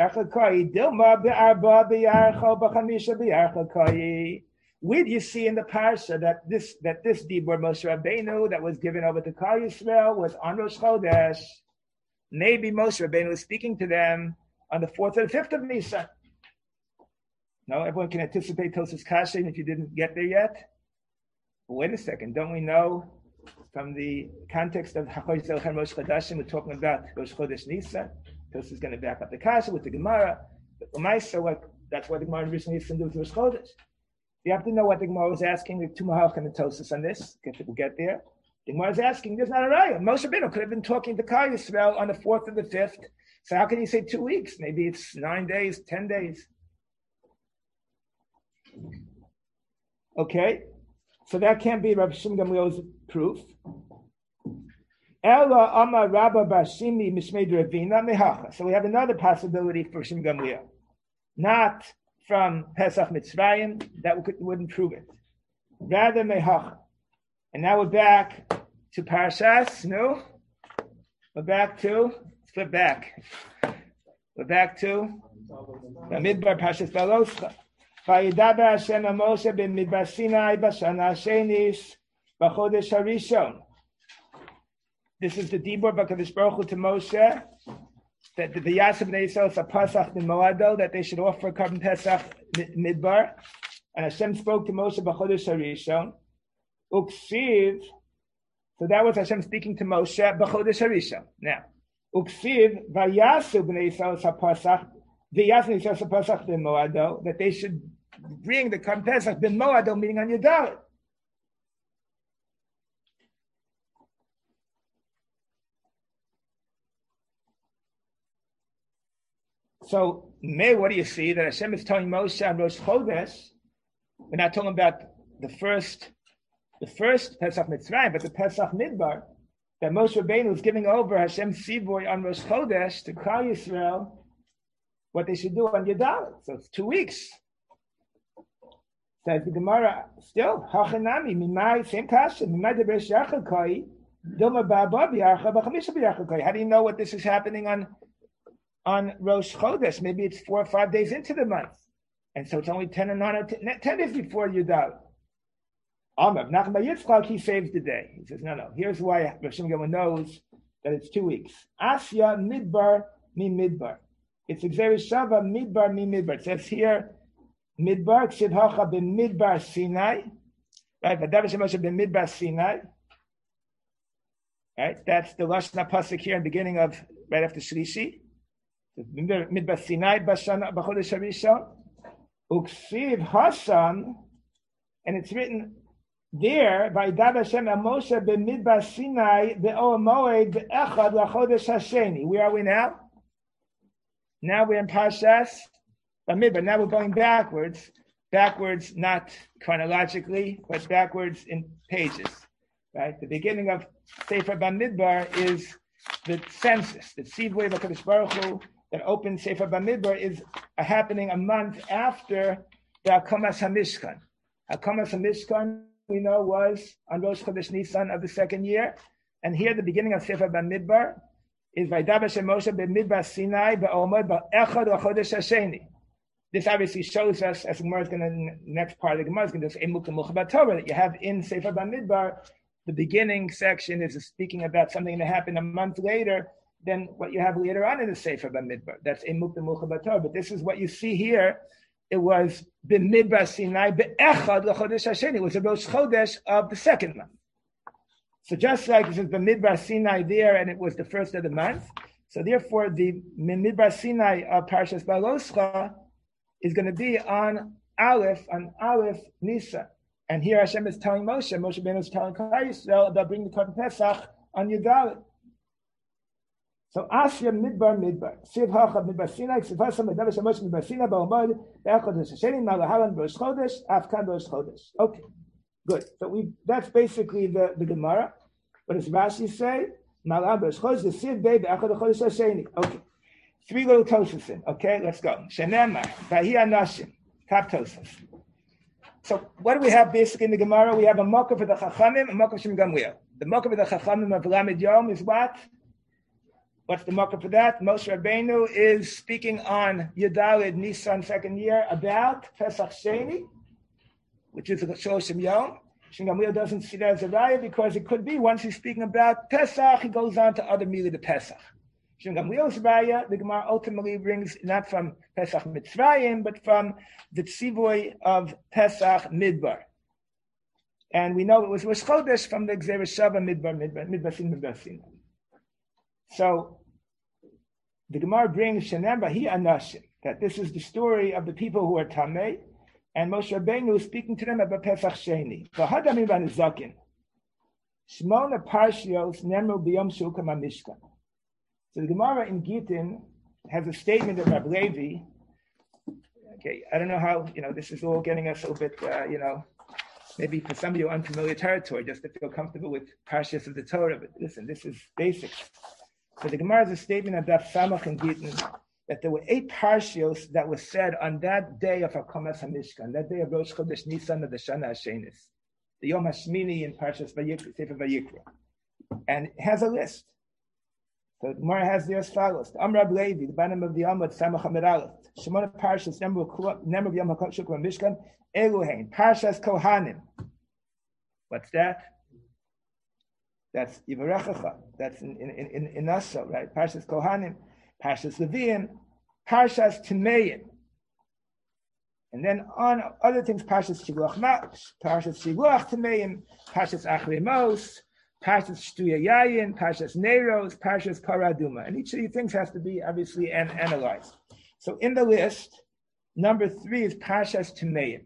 in the parsha that this Dibur Moshe Rabbeinu that was given over to Kal Yisrael was on Rosh Chodesh? Maybe Moshe Rabbeinu was speaking to them on the 4th or the 5th of Nisan. No, everyone can anticipate Tosas Kasha if you didn't get there yet. But wait a second, don't we know from the context of Hachosh Zelchan Rosh Chodashim, we're talking about Rosh Chodesh Nisan. Tosas is going to back up the Kasha with the Gemara. But that's why the Gemara recently used to do with Rosh Chodesh. You have to know what the Gemara was asking. We have two Mahalchim and Tosas on this. We'll get there. The Gemara is asking, there's not a raya. Moshe Rabbeinu could have been talking to Kal Yisrael on the 4th or the 5th. So how can you say 2 weeks? Maybe it's 9 days, 10 days. Okay, so that can't be Rav Shimon Gamliel's proof. Ela Amar Rabba Bashimi Mishmei Ravina Mehacha. So we have another possibility for Shimon Gamliel, not from Pesach Mitzrayim. That wouldn't prove it. Rather Mehacha. And now we're back to Parashas. No, we're back to flip back. We're back to Midbar Parashas Baloscha. Vayidaber Hashem Moshe b'Midbar Sinai b'Shana Shenis b'Chodesh Harishon. This is the Dibur b'Kadosh Baruch Hu to Moshe that the Yaseh b'nei Yisrael is a Pasach Moado that they should offer Korban Pesach Midbar, and Hashem spoke to Moshe b'Chodesh Harishon. Uksiv. So that was Hashem speaking to Moshe b'Chodesh Harishon. Now, Uksiv Vayasu b'nei Yisrael is a Pasach. The Yaseh b'nei Yisrael is a Pasach Moado that they should bring the Korban Pesach ben Moado, meaning on Yudalit. So, what do you see? That Hashem is telling Moshe on Rosh Chodesh, we're not talking about the first Pesach Mitzrayim, but the Pesach Midbar, that Moshe Rabbeinu is giving over Hashem's Sivoy on Rosh Chodesh to Klal Yisrael what they should do on Yudalit. So it's 2 weeks. Says the Gemara, still, Hachanami, Mimai, same kasha, Mimai Debesh Yachakoi, Dilma Baba B'Yarcha, B'Chamisha B'Yachakoi. How do you know what this is happening on Rosh Chodesh? Maybe it's 4 or 5 days into the month. And so it's only 10 or 9 or 10 days before Yudalit. Amar, Nachman bar Yitzchak, he saves the day. He says, no. Here's why Rav Shimon Gamliel knows that it's 2 weeks. Asya Midbar Mi Midbar. It's Xeris Shava Midbar Mi Midbar. It says here, Midbar, Ksiv Hacha ben Midbar Sinai. Right, Vadav Shemoshe ben Midbar Sinai. Right, that's the Lashon HaPasuk here in the beginning of, right after Shlishi. Midbar Sinai, B'Chodesh Harishon. Uksiv Hasam, and it's written there, Vaydav Hashem el Moshe b'Midbar Sinai be'or Moed be'echad l'chodesh hasheni. Where are we now? Now we're in Parshas Bamidbar. Now we're going backwards not chronologically, but backwards in pages. Right? The beginning of Sefer Bamidbar is the census, the Tzivui of HaKadosh Baruch Hu that opens Sefer Bamidbar is happening a month after the Hakomas HaMishkan. Hakomas HaMishkan, we know, was on Rosh Chodesh Nisan of the second year. And here the beginning of Sefer Bamidbar is Vaydav Hashem Moshe b'Midbar Sinai be'omod ba'echad l'chodesh hasheni. This obviously shows us, as the Gemara is going to, next part of the Gemara is going to say, Emuk l'much b'Torah, that you have in Sefer Bamidbar, the beginning section is speaking about something that happened a month later than what you have later on in the Sefer Bamidbar. That's Emuk l'much b'Torah. But this is what you see here. It was b'Midbar Sinai be'echad l'chodesh hasheni. It was a Rosh Chodesh of the second month. So just like this is b'Midbar Sinai there, and it was the first of the month. So therefore, the Midbar Sinai of Parshas Baloscha is going to be on Aleph Nisan. And here Hashem is telling Moshe Rabbeinu is telling Klal Yisrael about bringing the Korban Pesach on Yudalit. So Asya Midbar, Siv Hacha Midbar Sinai, Sivasa Medav Shamosh Midbar Sinai, Ba'omad, Be'echad Hasheni, Malahalan Rosh Chodesh, Afkan Rosh Chodesh. Okay, good. So that's basically the Gemara. What does Rashi say? Malahalan Rosh Chodesh, the Siv Bei, Be'echad Chodesh Hasheni. Okay. 3 little Tosasin. Okay, let's go. Shenemar, Vahi Anashim, top Tosas. So what do we have basically in the Gemara? We have a Mokkah for the Chachamim, a Mokkah Shem Gamliel. The Mokkah for the Chachamim of Lamed Yom is what? What's the Mokkah for that? Moshe Rabbeinu is speaking on Yudalid Nisan second year about Pesach Sheni, which is a Shloshim Yom. Shem Gamliel doesn't see that as a raya because it could be once he's speaking about Pesach, he goes on to other Mili de Pesach. Shem Gamliel's raya, the Gemara ultimately brings not from Pesach Mitzrayim, but from the Tzivoy of Pesach Midbar. And we know it was Rosh Chodesh from the Gzera Shava Midbar Sin. So the Gemara brings Shenem Bahi Anashim, that this is the story of the people who are Tamei, and Moshe Rabbeinu is speaking to them about Pesach Sheni. V'hadamim v'nizakin. Shmona Parshios Nemru B'yom Shulchan HaMishkan. So the Gemara in Gittin has a statement of Rab Levi. Okay, I don't know how, this is all getting us a little bit, maybe for some of you unfamiliar territory, just to feel comfortable with Parshas of the Torah. But listen, this is basic. So the Gemara has a statement of Daf Samach in Gittin that there were 8 Parshios that were said on that day of Hakomas HaMishkan, that day of Rosh Chodesh Nisan of the Shana HaShenis, the Yom HaShmini in Parshas Vayikra, Sefer Vayikra. And it has a list. So the Gemara has there as follows: the Amr Rab Levi, the bottom of the Amud Samach Amid Aleph, Shemona Parshas Nemru Yom HaShukra Mishkan, Eluhain, Parshas Kohanim. What's that? That's Yivarechacha. That's in Nassau, right? Parshas Kohanim, Parshas Leviim, Parshas Timeim. And then on other things, Parshas Shigluach Timeim, Parshas Achrei Mos, Parshas Shtuya Yayin, Parshas Neiros, Parshas Paraduma. And each of these things has to be obviously analyzed. So in the list, number 3 is Parshas Timeim.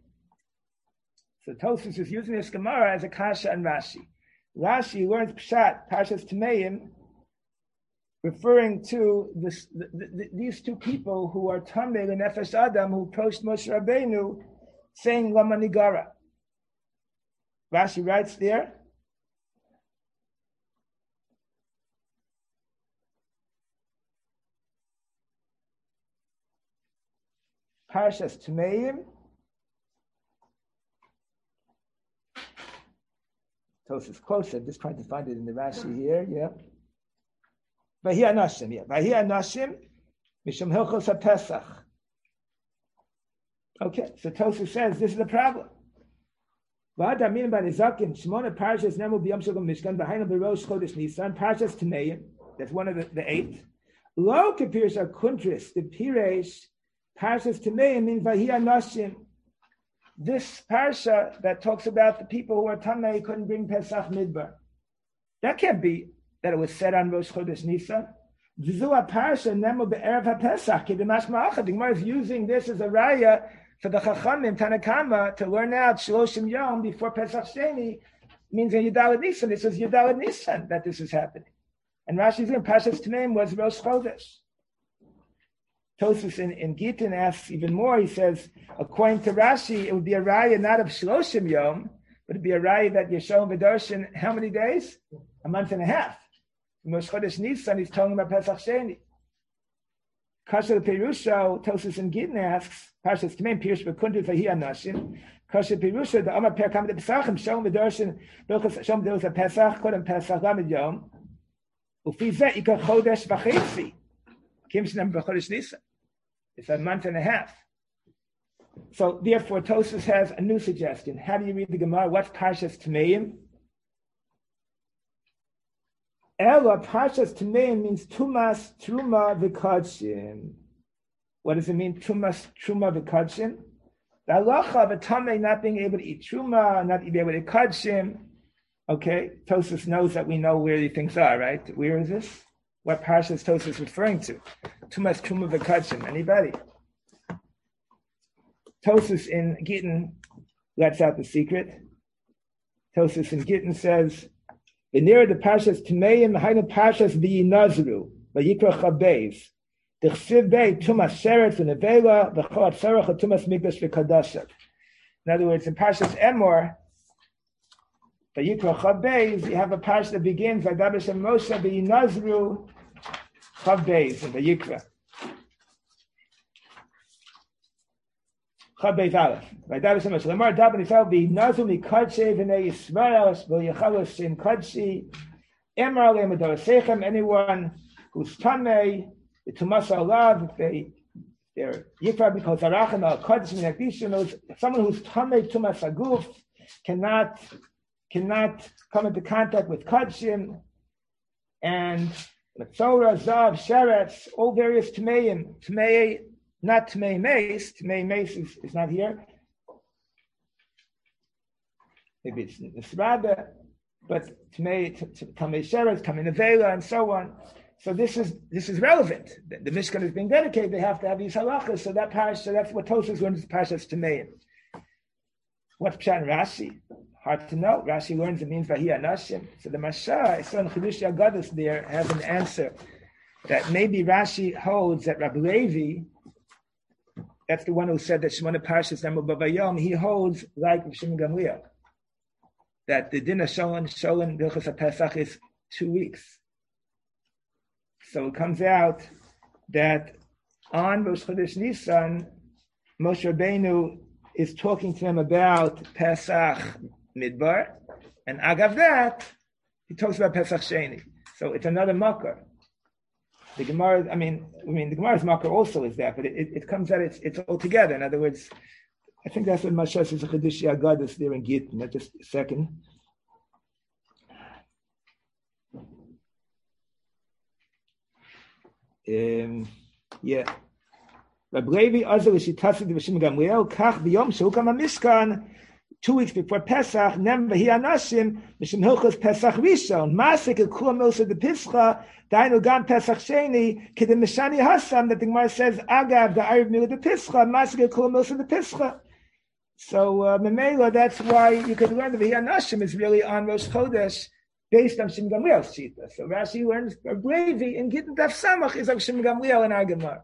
So Tosfos is using this Gemara as a kasha and Rashi. Rashi learns Pshat, Parshas Timeim, referring to these 2 people who are Tamei Nefesh Adam, who approached Moshe Rabbeinu, saying Lama Nigara. Rashi writes there, Parshas Timeim, Tosfos closer. I'm just trying to find it in the Rashi here. Yeah. Vahi Anashim. Yeah. Vahi Anashim. Mishum Hilchos HaPesach. Okay. So Tosfos says this is the problem. V'adamin b'nizakim Shmona Parshas Nemu b'Yom Shel Mishkan v'Hainu b'Rosh Chodesh Nisan Parshas Timeim. That's one of the 8. Lo Kepirush HaKuntris the Piresh Parshas Timeim means Vahi Anashim. This parsha that talks about the people who are Tamei couldn't bring Pesach Midbar. That can't be that it was said on Rosh Chodesh Nisan. Zizua parsha nemo be'erev haPesach. The Gemara is using this as a raya for the Chachamim Tanakama to learn out Shloshim Yom before Pesach Sheni. Means in Yudalad Nisan. This is Yudalad Nisan that this is happening. And Rashi's in Parshas Timeim was Rosh Chodesh. Tosfos in Gittin asks even more. He says, according to Rashi, it would be a raya not of Shloshim Yom, but it'd be a raya that Yeshua V'Darshan, how many days? A month and a half. Rosh Chodesh Nisan, he's talking about Pesach Sheni. Kasha Perusha, Tosfos in Gittin asks, Parshas Timeim, Pirush B'Kundu Vahi Anashim. Kasha Perusha, the Amar Per Kam De Pesachim, Shalom V'Darshan, Bilchas Shalom V'Darshan Pesach, Kodem Pesach Lamed Yom, Ufi Zeh Ika Chodesh V'Chetzi. Kim Shnam B'Chodesh Nisan. It's a month and a half. So therefore, Tosfos has a new suggestion. How do you read the Gemara? What's Parshas Timeim? Ela, Parshas Timeim means Tumas, Truma, V'Kodshim. What does it mean, Tumas, Truma, V'Kodshim? The halacha of a Tamei not being able to eat Truma, not being able to eat Kodshim. Okay, Tosfos knows that we know where these things are, right? Where is this? What parsha is Tosfos referring to? Tumas, Truma, V'Kodshim. Anybody? Tosfos in Gittin lets out the secret. Tosfos in Gittin says, the nearer the Parshas Timeim, the higher Parshas V'Yinazru. Vayikra Chabeis. D'chsiv bei tumas sheretz v'nevela v'chol atzarach tumas mikdash v'kadasha. In other words, in Parshas Emor, Vayikra Chabeis, you have a parsha that begins Vaydaber Shem Moshe v'yinazru Chabeis in Vayikra. Chabeis Aleph. Vaydaber Shem Moshe. Lemar daber nifal v'yinazru mikadshei v'nei Yisrael v'yachalos shem kadshi. Emor aleim adorasechem. Anyone who's tamei, the tumas alav, if they're yikra because arachan al kodesh min hakdishim, someone who's tamei tumas aguf cannot come into contact with kodshim, and Torah, Zav, Sheretz, all various Tmeim. Tmei, not Tmei Meis. Tmei Meis is not here. Maybe it's Nisrada, but Tmei Sheretz, Tamei Nevela, and so on. So this is relevant. The Mishkan is being dedicated. They have to have these halachas. So that parasha, that's what Tosfos learns. Parashas Tmeim. What's Pshat Rashi? Hard to know. Rashi learns it means Vahi Anashim. So the Masha, I saw in Chedush Agadus there, has an answer that maybe Rashi holds that Rabbi Levi, that's the one who said that Shemona Parshas Nemu Bavayom, he holds like Shimon Gamliel, that the din of Sholin Bilchus HaPesach is 2 weeks. So it comes out that on Rosh Chodesh Nisan, Moshe Rabbeinu is talking to them about Pesach Midbar, and agav that, he talks about Pesach Sheni. So it's another makar. The Gemara, the Gemara's makar also is that, but it comes out, it's all together. In other words, I think that's what Masha says, Chedushi Agadus there in Gittin. Just a second. Yeah. Rabbi Levi Azar Shitasi V'Shim Gamliel Kach B'Yom Shehukam HaMishkan 2 weeks before Pesach Nem V'Hi Anashim Mishim Hilchos Pesach Rishon Masik Ekul Milsa De Pischa Dainu Gam Pesach Sheni Kedem Mishani Hasam that the Gemara says Agav the Arab Mila De Pischa Masik Ekul Milsa De Pischa. So Memela, that's why you could learn that V'Hi Anashim is really on Rosh Chodesh based on Shim Gamliel's Shita. So Rashi learns Levi in Gittin Daf Samach is of Shim Gamliel in our Gemara.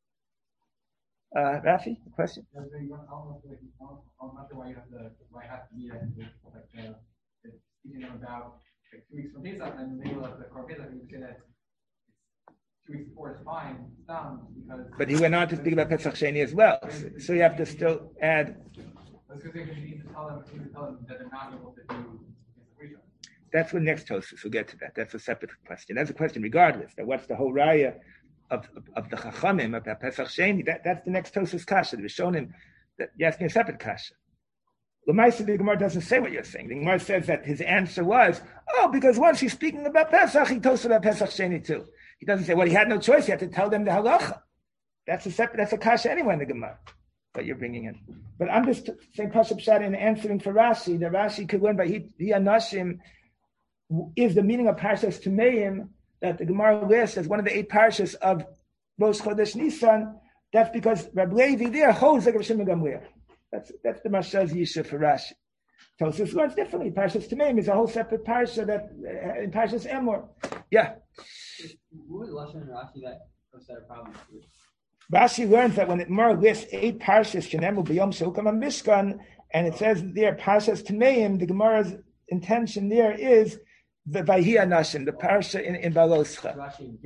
Rafi, a question? I'm not sure why you have to be speaking about 2 weeks from Pesach and in the middle of the Korban Pesach. You say that 2 weeks before is fine, because. But he went on to speak about Pesach Sheni as well, so you have to still add. That's because you need to tell them that they're not able to do Pesach. That's what next Tosfos will get to that. That's a separate question. That's a question regardless. That what's the whole raya of the Chachamim about Pesach Sheni? That's the next Tosfos kasha. We've shown him that you're asking a separate kasha. L'maisa, the Gemara doesn't say what you're saying. The Gemara says that his answer was, because once he's speaking about Pesach, he toasted about Pesach Sheni too. He doesn't say, he had no choice. He had to tell them the halacha. That's a kasha anyway in the Gemara that you're bringing in. But I'm just saying kasha pshat in answering for Rashi. That Rashi could learn by Hi Anashim is the meaning of Parshas Tmeim that the Gemara lists as one of the 8 parshas of Rosh Chodesh Nisan. That's because Rabbi Levi there holds like Rav Shimon Gamliel. That's the Masha's Yisha for Rashi. Tosfos learns differently. Parshas Tmeim is a whole separate parsha that in Parshas Emor. Yeah. What was the lesson in Rashi that was that a problem? Rashi learns that when it more lists 8 parshas, Shenemu B'Yom Shehukam HaMishkan, and it says there Parshas Tmeim, the Gemara's intention there is the Vahi Anashim, the parsha in Baloscha. Rashi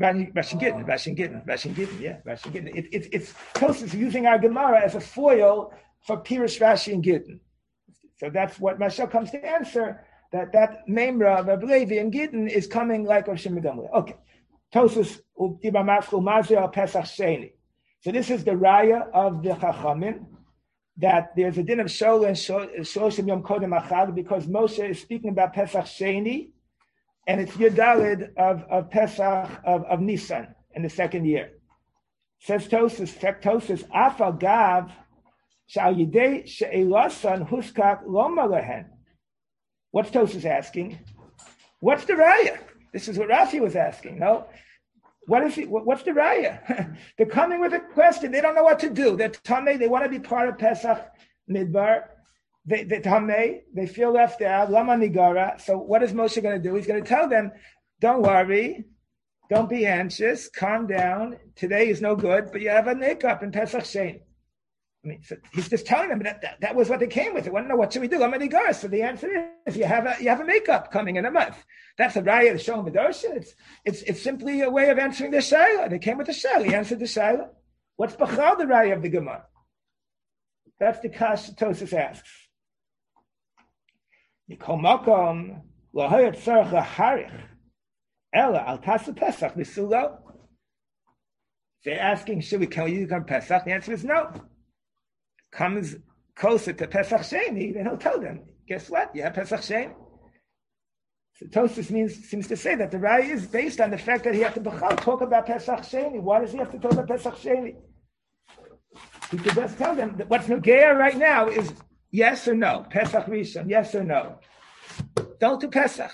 Gittin, yeah. It's Tosfos using our Gemara as a foil for Pirush Rashi and Gittin. So that's what Masha comes to answer, that Memra of Levi and Gittin is coming like Rav Shimon Gamliel. Okay. Tosfos U'Diba Maskul Mazir Pesach Sheni. So this is the raya of the Chachamim, that there's a din of Shol and Shloshim Yom Kodem Achad, because Moshe is speaking about Pesach Sheni, and it's Yudalid of Pesach of Nisan in the 2nd year. Says Tosfos, Afal Gav Shal Yidei She'elasan Huskak Loma Lehen. What's Tosfos asking? What's the raya? This is what Rashi was asking. No, what's the raya? They're coming with a question. They don't know what to do. They're tamei. They want to be part of Pesach Midbar. They're tamei. They feel left out. Lama nigara. So what is Moshe going to do? He's going to tell them, don't worry. Don't be anxious. Calm down. Today is no good, but you have a makeup in Pesach Sheni. I mean, so he's just telling them that was what they came with. They want to know, what should we do? So the answer is you have a makeup coming in a month. That's a raya of Shalom V'Darshan. It's simply a way of answering the shayla. They came with the shayla. He answered the shayla. What's b'chal the raya of the Gemara? That's the kash Tosas asks. Mikol makom lahayat tzarich laharich ela al tasu Pesach v'sulo. They're asking, can we use Pesach? The answer is no. Comes closer to Pesach Sheni, then he'll tell them, guess what? You have Pesach Sheni. So Tosfos seems to say that the raya is based on the fact that he has to talk about Pesach Sheni. Why does he have to talk about Pesach Sheni? He could just tell them that what's Nogea right now is yes or no. Pesach Rishon, yes or no. Don't do Pesach.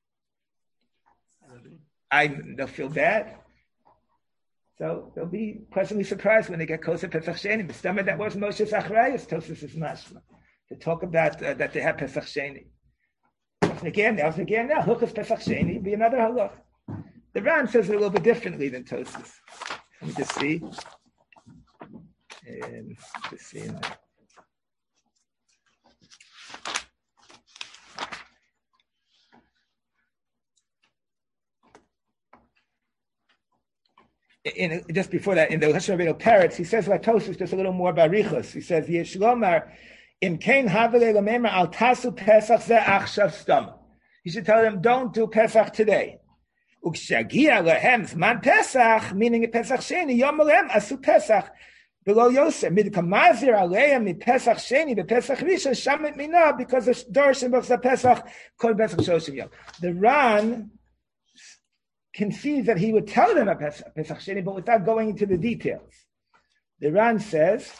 They'll feel bad. So they'll be pleasantly surprised when they get closer to Pesach Sheni. The stomach that was Moshe's Achrayus, Tosfos is mashma. To talk about that they have Pesach Sheni. Again, now, Hilchos Pesach Sheni be another halach. The Ran says it a little bit differently than Tosfos. Let me just see. Just before that, in the Lashon Rabbeinu Peretz, he says like Tosfos just a little more barichos. He says, Yeshlomar, Im kein havele lamemer al tasu Pesach ze achshav stam. You should tell them, don't do Pesach today. Ukshagia lehem zman Pesach, meaning Pesach Sheni, yom lehem asu Pesach. Below Yosef, mid kamazir aleim mi Pesach Sheni, be Pesach Rishon, shamit mina, because the Dorshin of the Pesach, kol Pesach Shoshim Yom. The Ran concedes that he would tell them about Pesach Sheni, but without going into the details. The Ran says,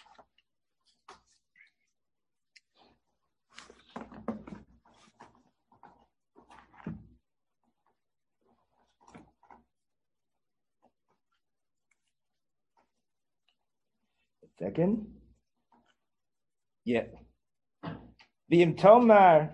second. Yeah. V'im tomar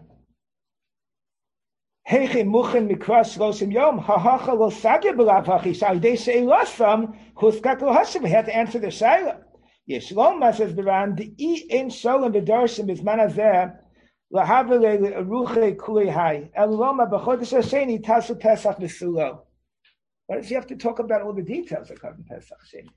heiche muchen mikras shloshim yom hahacha lo sagir b'lav hachisha idei she'ilosam huskak lo hashem. We had to answer the shayla. Yeshloma, says the Ran, the ein sholem v'darshim bizman hazeh lahavele aruche kulei hai eloma b'chodesh hasheni tasu Pesach v'sulo. Why does he have to talk about all the details that come in Pesach Sheni?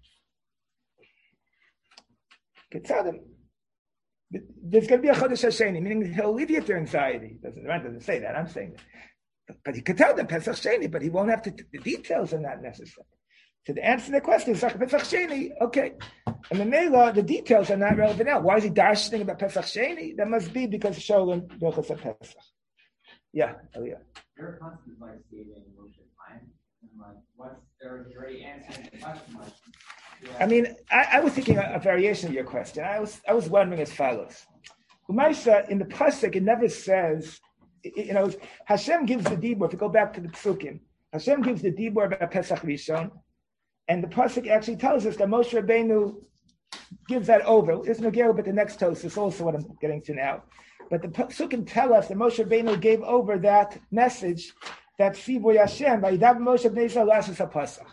Could tell them there's going to be a Chodesh Hasheni, meaning he'll alleviate their anxiety. Doesn't say that. I'm saying that. But he could tell them Pesach Sheni, but he won't have to. The details are not necessary. So the answer to the question is Pesach Sheni. Okay, and the Mela, the details are not relevant now. Why is he darshaning about Pesach Sheni? That must be because Sholem Berachos Pesach. Yeah. Oh yeah. Your concept is like saving Moshe's time, and like once they're already answering the question, like. I mean, I was thinking a variation of your question. I was wondering as follows. Umaisha, in the pasuk, it never says, Hashem gives the dibur. If you go back to the psukim, Hashem gives the dibur about Pesach Rishon, and the pasuk actually tells us that Moshe Rabbeinu gives that over. It's Nogel, but the next toast is also what I'm getting to now. But the psukim tell us that Moshe Rabbeinu gave over that message, that Sivoy Hashem, Vayidav Moshe Bnei Yisrael Lashes HaPasach.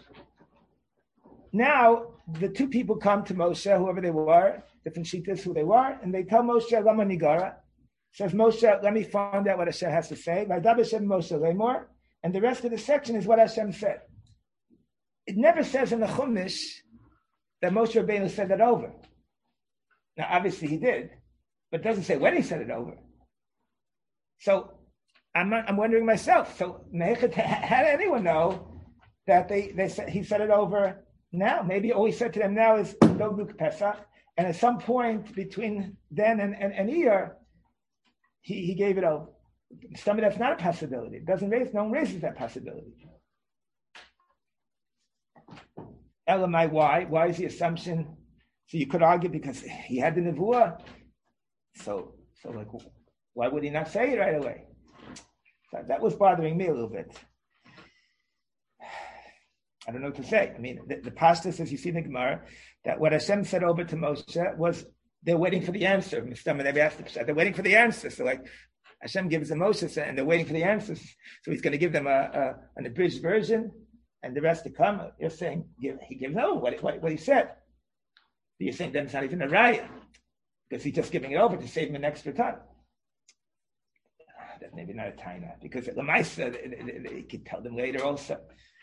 Now, the two people come to Moshe, whoever they were, different shittas who they were, and they tell Moshe, Lama Nigara. Says Moshe, let me find out what Hashem has to say. Vayidav Hashem Moshe Lemor, and the rest of the section is what Hashem said. It never says in the Chumash that Moshe Rabbeinu said it over. Now, obviously he did, but it doesn't say when he said it over. So I'm wondering myself. So how did anyone know that he said it over? Now, maybe all he said to them now is don't do Pesach, and at some point between then and Iyar, he gave it over. Somebody that's not a possibility. It doesn't raise. No one raises that possibility. Elamai, why? Why is the assumption? So you could argue because he had the nevuah. So like, why would he not say it right away? So that was bothering me a little bit. I don't know what to say. I mean, the pastor says, you see in the Gemara, that what Hashem said over to Moshe was they're waiting for the answer. They're waiting for the answer. So like Hashem gives them Moshe and they're waiting for the answers. So he's going to give them an abridged version. and the rest to come, you're saying he gives over what he said. But you're saying then it's not even a raya, because he's just giving it over to save him an extra time. That's maybe not a taina, because the Lamaisa, he could tell them later also.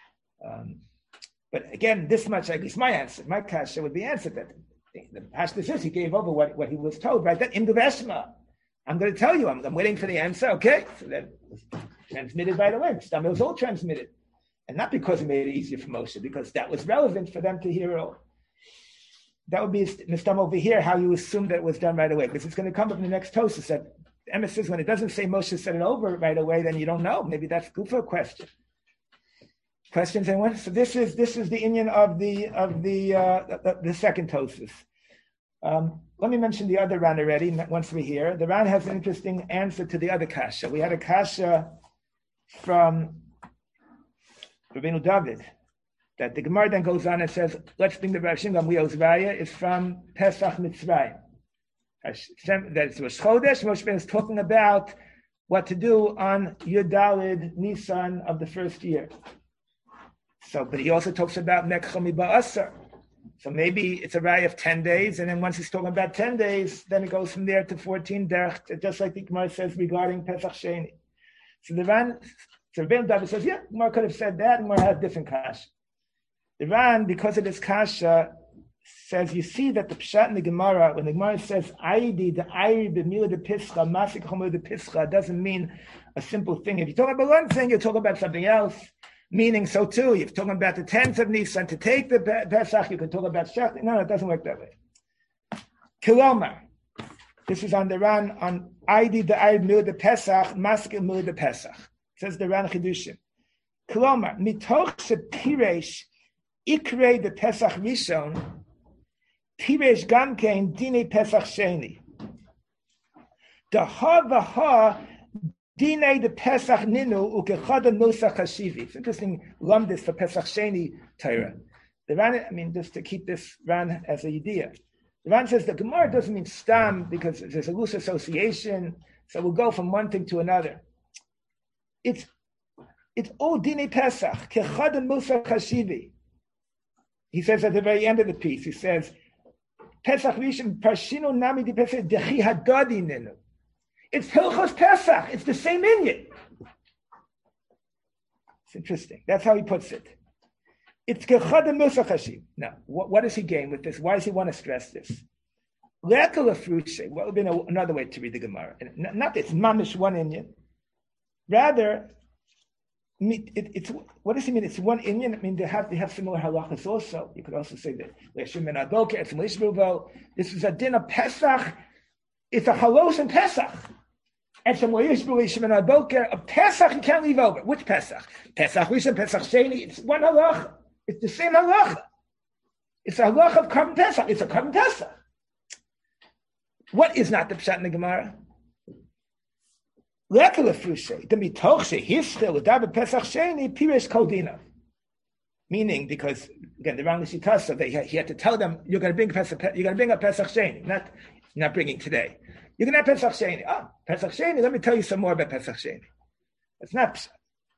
But again, this much, at least my answer, my kasha would be answered that the pastor says he gave over what he was told, right? That in the Veshma, I'm going to tell you, I'm waiting for the answer, okay? So that was transmitted right away. It was all transmitted. And not because it made it easier for Moshe, because that was relevant for them to hear it all. That would be Mistam over here, how you assume that it was done right away, because it's going to come up in the next Tosas that Emma says when it doesn't say Moshe said it over right away, then you don't know. Maybe that's good for a question. Questions, anyone? So this is the Inyan of the second Tosas. Let me mention the other Ran already. Once we're here, the Ran has an interesting answer to the other kasha. We had a kasha from Rabbeinu David that the Gemara then goes on and says, let's bring the Rav Shimon Gamliel's raya is from Pesach Mitzrayim. That's Rosh Chodesh. Moshe Rabbeinu is talking about what to do on Yud Daled Nisan of the first year. So, but he also talks about Nekchami Ba'asar. So maybe it's a raya of 10 days, and then once he's talking about 10 days, then it goes from there to 14 derech, just like the Gemara says regarding Pesach Sheni. So the Ran, so Rabbeinu David says, yeah, Gemara could have said that, and Gemara has different kasha. The Ran, because of this kasha, says, you see that the Pshat in the Gemara, when the Gemara says, Aidi, the Airi, b'mila de Pischa, Masik Chomer de Pischa, doesn't mean a simple thing. If you talk about one thing, you talk about something else. Meaning so too, if you're talking about the 10th of Nisan to take the Pesach, you can talk about Shech. No, it doesn't work that way. Kilomar. This is on the Ran on Aidi the Aid Mil the Pesach, Maskil Mil the Pesach. Says the Ran Chidushim. Kilomar. Mitoch Piresh Ikrei the Pesach Rishon Piresh Gamkein Dine Pesach Sheni. The Ha Dinei the Pesach Ninu ukechada nosach hashivi. It's interesting. Lumdis for Pesach Sheni Torah. The Ran, I mean, just to keep this Ran as a idea. The Ran says the Gemara doesn't mean stam because there's a loose association. So we'll go from one thing to another. It's all Dinei Pesach kechada nosach hashivi. He says at the very end of the piece. He says Pesach Rishon Parshinu Nami di Pesach Dechi Hadadi Ninu. It's Hilchos Pesach. It's the same inyan. It's interesting. That's how he puts it. It's Kechad Nusach Hashim. Now, what does he gain with this? Why does he want to stress this? Le'akal Afrushe. What would be another way to read the Gemara? Not it's mamish one inyan. Rather, it's what does he mean? It's one inyan. I mean they have similar halachas also. You could also say that Le'ashim and Adoke. It's Melishruvo. This is a din of Pesach. It's a halos and Pesach. And some a Pesach you can't leave over. Which Pesach? Pesach Rishon, Pesach Sheni. It's one halacha. It's the same halacha. It's a halacha of Korban Pesach. It's a Korban Pesach. What is not the Pshat in the Gemara? Lekala Frushe. The mitochse. He's still a David Pesach Sheni. Pirish Kodina. Meaning, because again, the Ran Lishitasa, he had to tell them, you're going to bring a Pesach Sheni, not bringing today. You're going to have Pesach Sheni. Oh, Pesach Sheni, let me tell you some more about Pesach Sheni. It's not.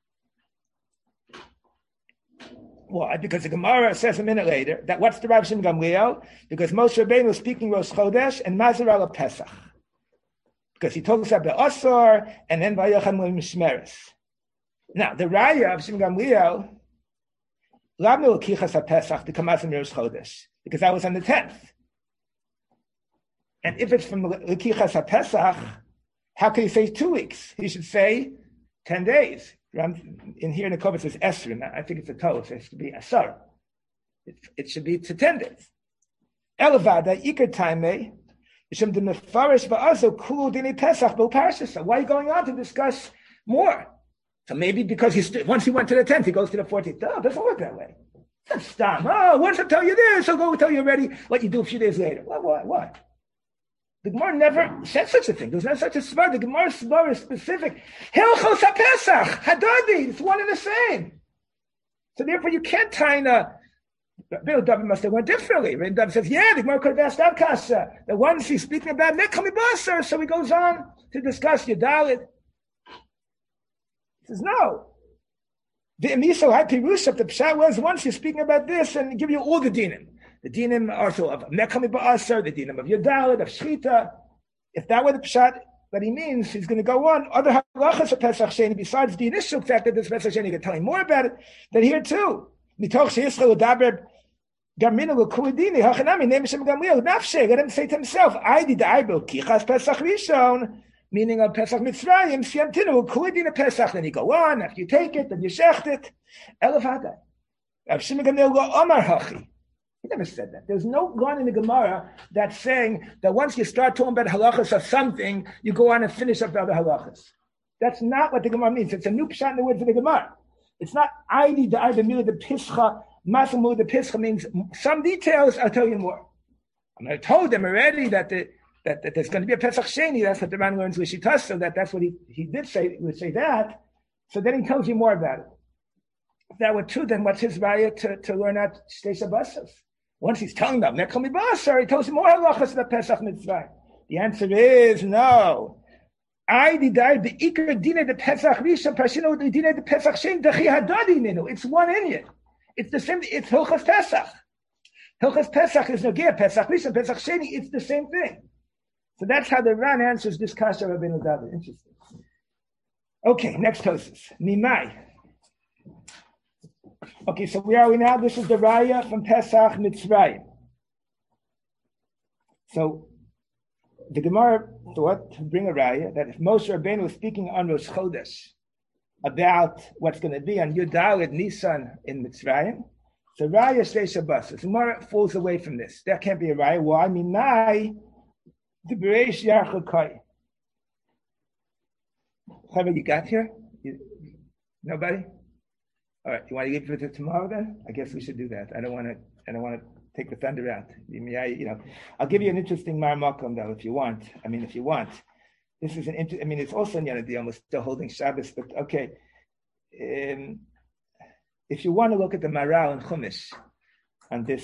Why? Because the Gemara says a minute later that what's the Rav Shimon Gamliel? Because Moshe Rabbeinu was speaking Rosh Chodesh and Mazel of Pesach. Because he talks about the Asar and then Vayacham Mishmeres. Now, the Raya of Shimon Gamliel, Lamnu Kichas Pesach to come out from Rosh Chodesh, because that was on the 10th. And if it's from Lekichas HaPesach, how can you say 2 weeks? He should say 10 days. In here in the Kovetz it says Esrim. I think it's a total, so it should be Asar. It should be to 10 days. Elavada, Iker Taimei, Yishem de Mefarish Ba'azo, Kulu Dini Pesach, Bo Parashasa. Why are you going on to discuss more? So maybe because once he went to the 10th, he goes to the 14th. No, it doesn't work that way. That's stop. Oh, once I tell you this, I'll go tell you already what you do a few days later. What? The Gemara never said such a thing. There's not such a svar. The Gemara svar is specific. Hilchos HaPesach, Hadadi. It's one and the same. So therefore, you can't tie in a. Bill David must have went differently. Bill David says, yeah, the Gemara could have asked that kasha. The one she's speaking about, Nekami Basar. So he goes on to discuss Yadalit. He says, no. The Emiso had Pirusha, the Pshat was once you're speaking about this and give you all the dinim. The dinim also of Mechami Ba'asar, the dinim of Yadalit, of Shchita. If that were the Pshat, what he means, he's going to go on. Other halachas of Pesach Sheni, besides the initial fact that this Pesach Sheni, he can tell you more about it, that here too. Mitoch Sheyischel Udaber Gaminu L'Kuidini, Hachanami, Name Shem Gamliel, Nafshe, let him say to himself, I did the Aibel, Kichas Pesach Rishon, meaning of Pesach Mitzrayim, Siamtinu, Kuidina Pesach, then you go on, after you take it, then you shecht it. Elef Hagai. Rav Shimon Gamliel Lo Omar Hachi. He never said that. There's no line in the Gemara that's saying that once you start talking about halachas of something, you go on and finish up the other halachas. That's not what the Gemara means. It's a new pshat in the words of the Gemara. It's not Aidi the Aida Mila the Pischa, Masamu the Pischa means some details, I'll tell you more. I told them already that there's going to be a Pesach Sheni. That's what the man learns with Shitas, so that's what he did say. He would say that. So then he tells you more about it. If that were true, then what's his raya to learn out Shtei Shabbos? Once he's telling them, Nechami Basar, he tells you more halachas about Pesach Mitzvah. The answer is no. I did the Iker Dina the Pesach Rishon Pashino the Dina the Pesach Shem Dachi Hadadi Ninu. It's one Indian. It's the same. It's Hilchas Pesach. Hilchas Pesach is Nogea Pesach Rishon Pesach Sheni. It's the same thing. So that's how the Ran answers this kasha Rabbeinu David. Interesting. Okay, next Tosas. Mimai. Okay, so where are we now? This is the Raya from Pesach Mitzrayim. So the Gemara thought to bring a Raya that if Moshe Rabbeinu was speaking on Rosh Chodesh about what's going to be on Yud Daled Nisan in Mitzrayim, so Raya Shtei Shabbos. The Gemara falls away from this. That can't be a Raya. Why? Minai the Bereish Yarchakai. Whoever you got here? Nobody? All right, you want to give it to tomorrow then? I guess we should do that. I don't want to take the thunder out. I'll give you an interesting marmakom though if you want. This is it's also in Yanadiyam, we're still holding Shabbos, but okay. If you want to look at the Maral and Chumash on the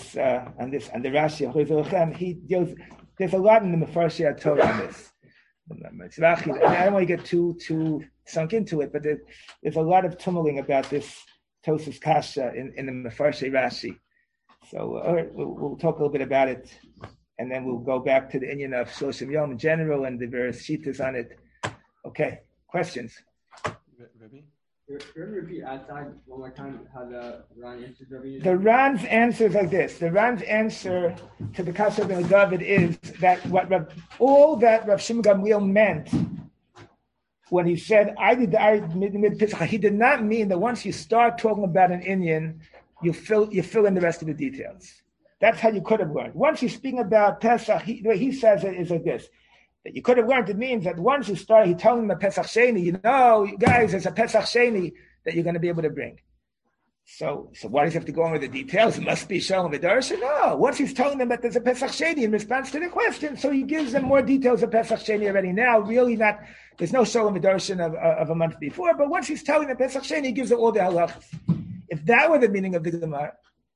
Rashi, he deals. There's a lot in the Mefarshei Torah on this. I don't want to get too sunk into it, but there's a lot of tummeling about this Tosas Kasha in the Mefarshei Rashi. So we'll talk a little bit about it, and then we'll go back to the Inyan of Shloshim Yom in general and the various shitas on it. Okay, questions? Rabbi? Can you repeat outside one more time how the Ran answers Rabbi? The Ran's answer is like this. The Ran's answer to the Kasha of David is that all that Rav Shimon Gamliel meant when he said, I did mid-Pesach, he did not mean that once you start talking about an Inyan, you fill in the rest of the details. That's how you could have learned. Once you're speaking about Pesach, the way he says it is like this. That you could have learned, it means that once you start, he telling them a Pesach Sheni, guys, there's a Pesach Sheni that you're going to be able to bring. So why does he have to go on with the details? It must be Shalom V'Darshan? No. Once he's telling them that there's a Pesach Sheni in response to the question, so he gives them more details of Pesach Sheni already now. Really not, there's no Shalom V'Darshan of a month before, but once he's telling them Pesach Sheni, he gives them all the halachas. If that were the meaning of the Gemara,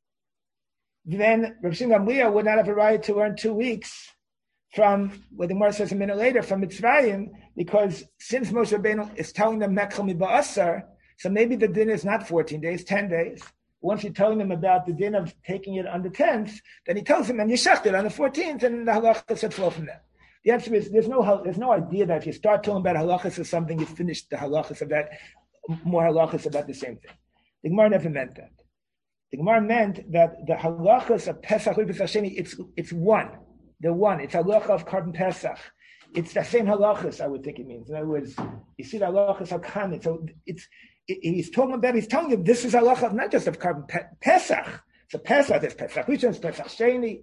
then Rav Shimon Gamliel would not have a right to learn 2 weeks from what the Gemara says a minute later from Mitzrayim, because since Moshe Rabbeinu is telling them Mechel Miba'asar, so maybe the din is not 14 days, 10 days. Once you're telling them about the din of taking it on the 10th, then he tells them, and you shecht it on the 14th, and the halachas should flow from that. The answer is there's no idea that if you start talking about halachas or something, you finish the halachas of that, more halachas about the same thing. The Gemara never meant that. The Gemara meant that the halachas of Pesach Sheni, it's one. They're one. It's halacha of Karban Pesach. It's the same halachas, I would think it means. In other words, you see the halachas are common. So he's telling you this is halacha not just of Karban Pesach. So Pesach, there's Pesach Rishon, there's Pesach Sheni.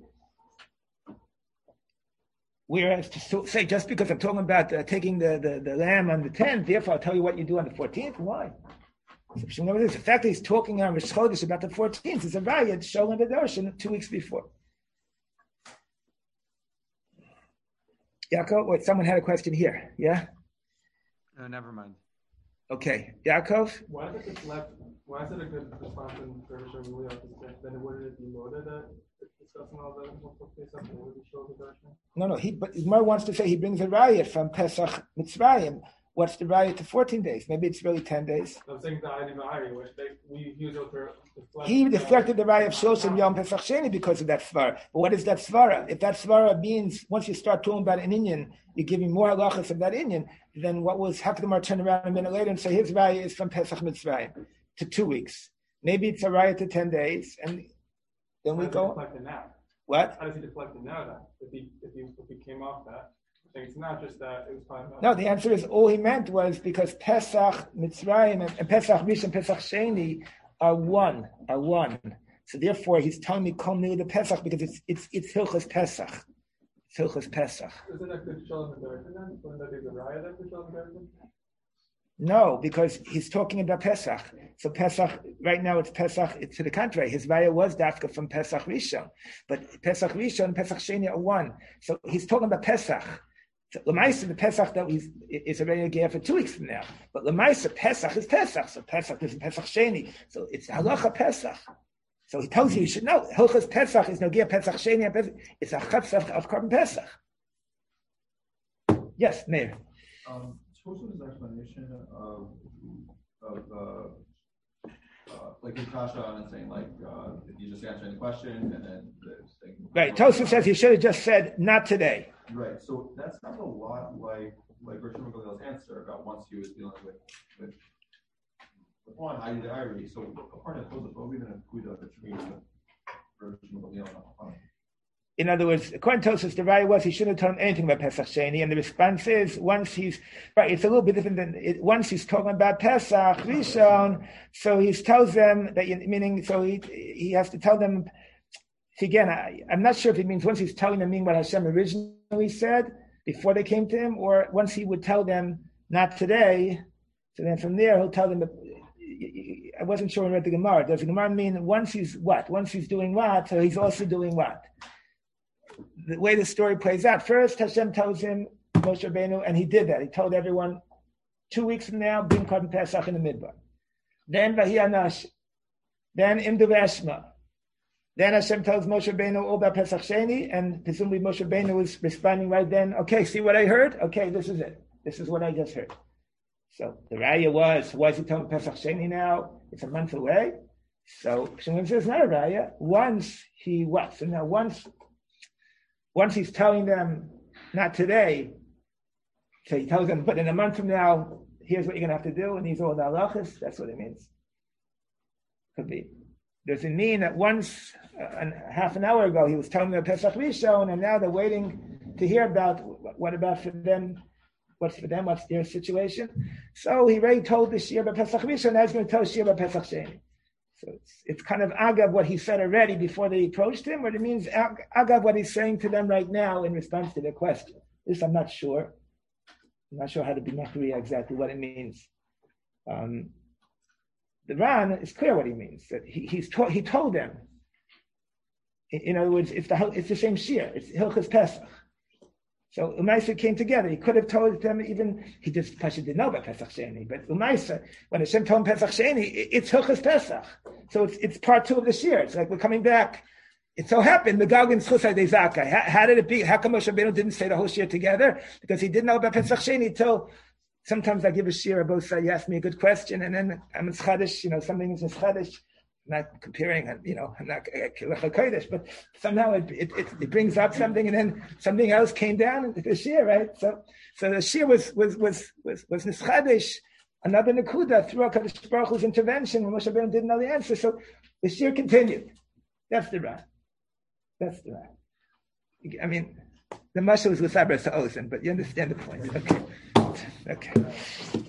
Whereas to say just because I'm talking about taking the lamb on the 10th, therefore I'll tell you what you do on the 14th. Why? So the fact that he's talking on Rosh Chodesh about the 14th is a raya showing the darshan 2 weeks before. Yaakov, wait, someone had a question here. Yeah? No, never mind. Okay. Yaakov? Why is it a good response in Kurdish or Leo? Then wouldn't it be loaded that discussing all the multiple Pesach and would it show the darshan? No. But Gemara wants to say he brings a raya from Pesach Mitzrayim. what's the raya to 14 days? Maybe it's really 10 days. I'm saying the Adi Ma'ari, which we use it to deflect. He deflected the raya of Shloshim Yom Pesach Sheni because of that svara. But what is that svara? If that svara means once you start talking about an Inyan, you're giving more halachas of that Inyan, then what was have the Gemara turn around a minute later and say his raya is from Pesach Mitzrayim to 2 weeks. Maybe it's a raya to 10 days, and then we go. What? How does he deflect it now? Then, if he came off that, I think it's not just that it was fine. No, the answer is all he meant was because Pesach Mitzrayim and Pesach Rishon, Pesach Sheni are one. So therefore, he's telling me Kol Nili the Pesach because it's Hilchos Pesach. It's Hilchos Pesach. Isn't that good Shalom Adarkin then? Wouldn't that be the raya then for Shalom Adarkin? No, because he's talking about Pesach. So Pesach, right now it's Pesach, it's to the contrary. His raya was dafka from Pesach Rishon. But Pesach Rishon and Pesach Sheni are one. So he's talking about Pesach. So Lamaisa, the Pesach that is already a gear for 2 weeks from now. But Lamaisa, Pesach is Pesach. So Pesach is Pesach Sheni. So it's halacha Pesach. So he tells you should know. Hilchos Pesach is no gear Pesach Sheni. It's a chatzach of Korban Pesach. Yes, Meir. What was his explanation of like his kasha on and saying like you just answering the question and then the thing. Right. Tosfos says he should have just said not today. Right. So that sounds a lot like Rosh Hashanah's answer about once he was dealing with one Adi. So according to Tosfos, what we even include the tree with Rosh Hashanah. In other words, according to Tosfos, the raya was he shouldn't have told him anything about Pesach Sheni, and the response is once he's right. It's a little bit different than once he's talking about Pesach Rishon. So he tells them that meaning. So he has to tell them. Again, I'm not sure if it means once he's telling them what Hashem originally said before they came to him, or once he would tell them not today. So then from there he'll tell them. I wasn't sure when I read the Gemara. Does the Gemara mean once he's what? Once he's doing what? So he's also doing what? The way the story plays out. First, Hashem tells him, Moshe Rabbeinu, and he did that. He told everyone, 2 weeks from now, bring Korban Pesach in the Midbar. Then Vahi Anash. Then Imdu Veshma. Then Hashem tells Moshe Rabbeinu all about Pesach Sheni, and presumably Moshe Rabbeinu was responding right then, okay, see what I heard? Okay, this is it. This is what I just heard. So the raya was, why is he telling Pesach Sheni now? It's a month away. So Shimon says, it's not a raya. Once he what? So now once he's telling them, not today, so he tells them, but in a month from now, here's what you're going to have to do, and these are all the halachas, that's what it means. Could be. Does it mean that once, half an hour ago, he was telling them Pesach Rishon, and now they're waiting to hear about what about for them, what's their situation? So he already told the Shir about Pesach Rishon, now he's going to tell Shir about Pesach Sheni. So it's kind of agav what he said already before they approached him, or it means agav what he's saying to them right now in response to their question. This I'm not sure. I'm not sure how to be makriya exactly what it means. The Ran is clear what he means. That he told them. In other words, it's the same shir. It's Hilchos Pesach. So Umaisa came together. He could have told them even, he just didn't know about Pesach Sheni, but Umaisa, when Hashem told him Pesach Sheni, it's Hilchos Pesach. So it's part 2 of the shir. It's like we're coming back. It so happened, the Galgan Schusay de Zakai. How did it be? How come Moshe Rabbeinu didn't say the whole shir together? Because he didn't know about Pesach Sheni till, sometimes I give a shir, both say, you ask me a good question, and then I'm in Chadish, something is in Chadish. I'm not comparing, I'm not Kodesh, but somehow it brings up something, and then something else came down into the shir, right? So the shir was nischadish, another nekuda through HaKadosh Baruch Hu's intervention when Moshe Rabbeinu didn't know the answer. So the shir continued. That's the Ran. I mean, the mashal is with Sabra Sa'ozen, but you understand the point. Okay.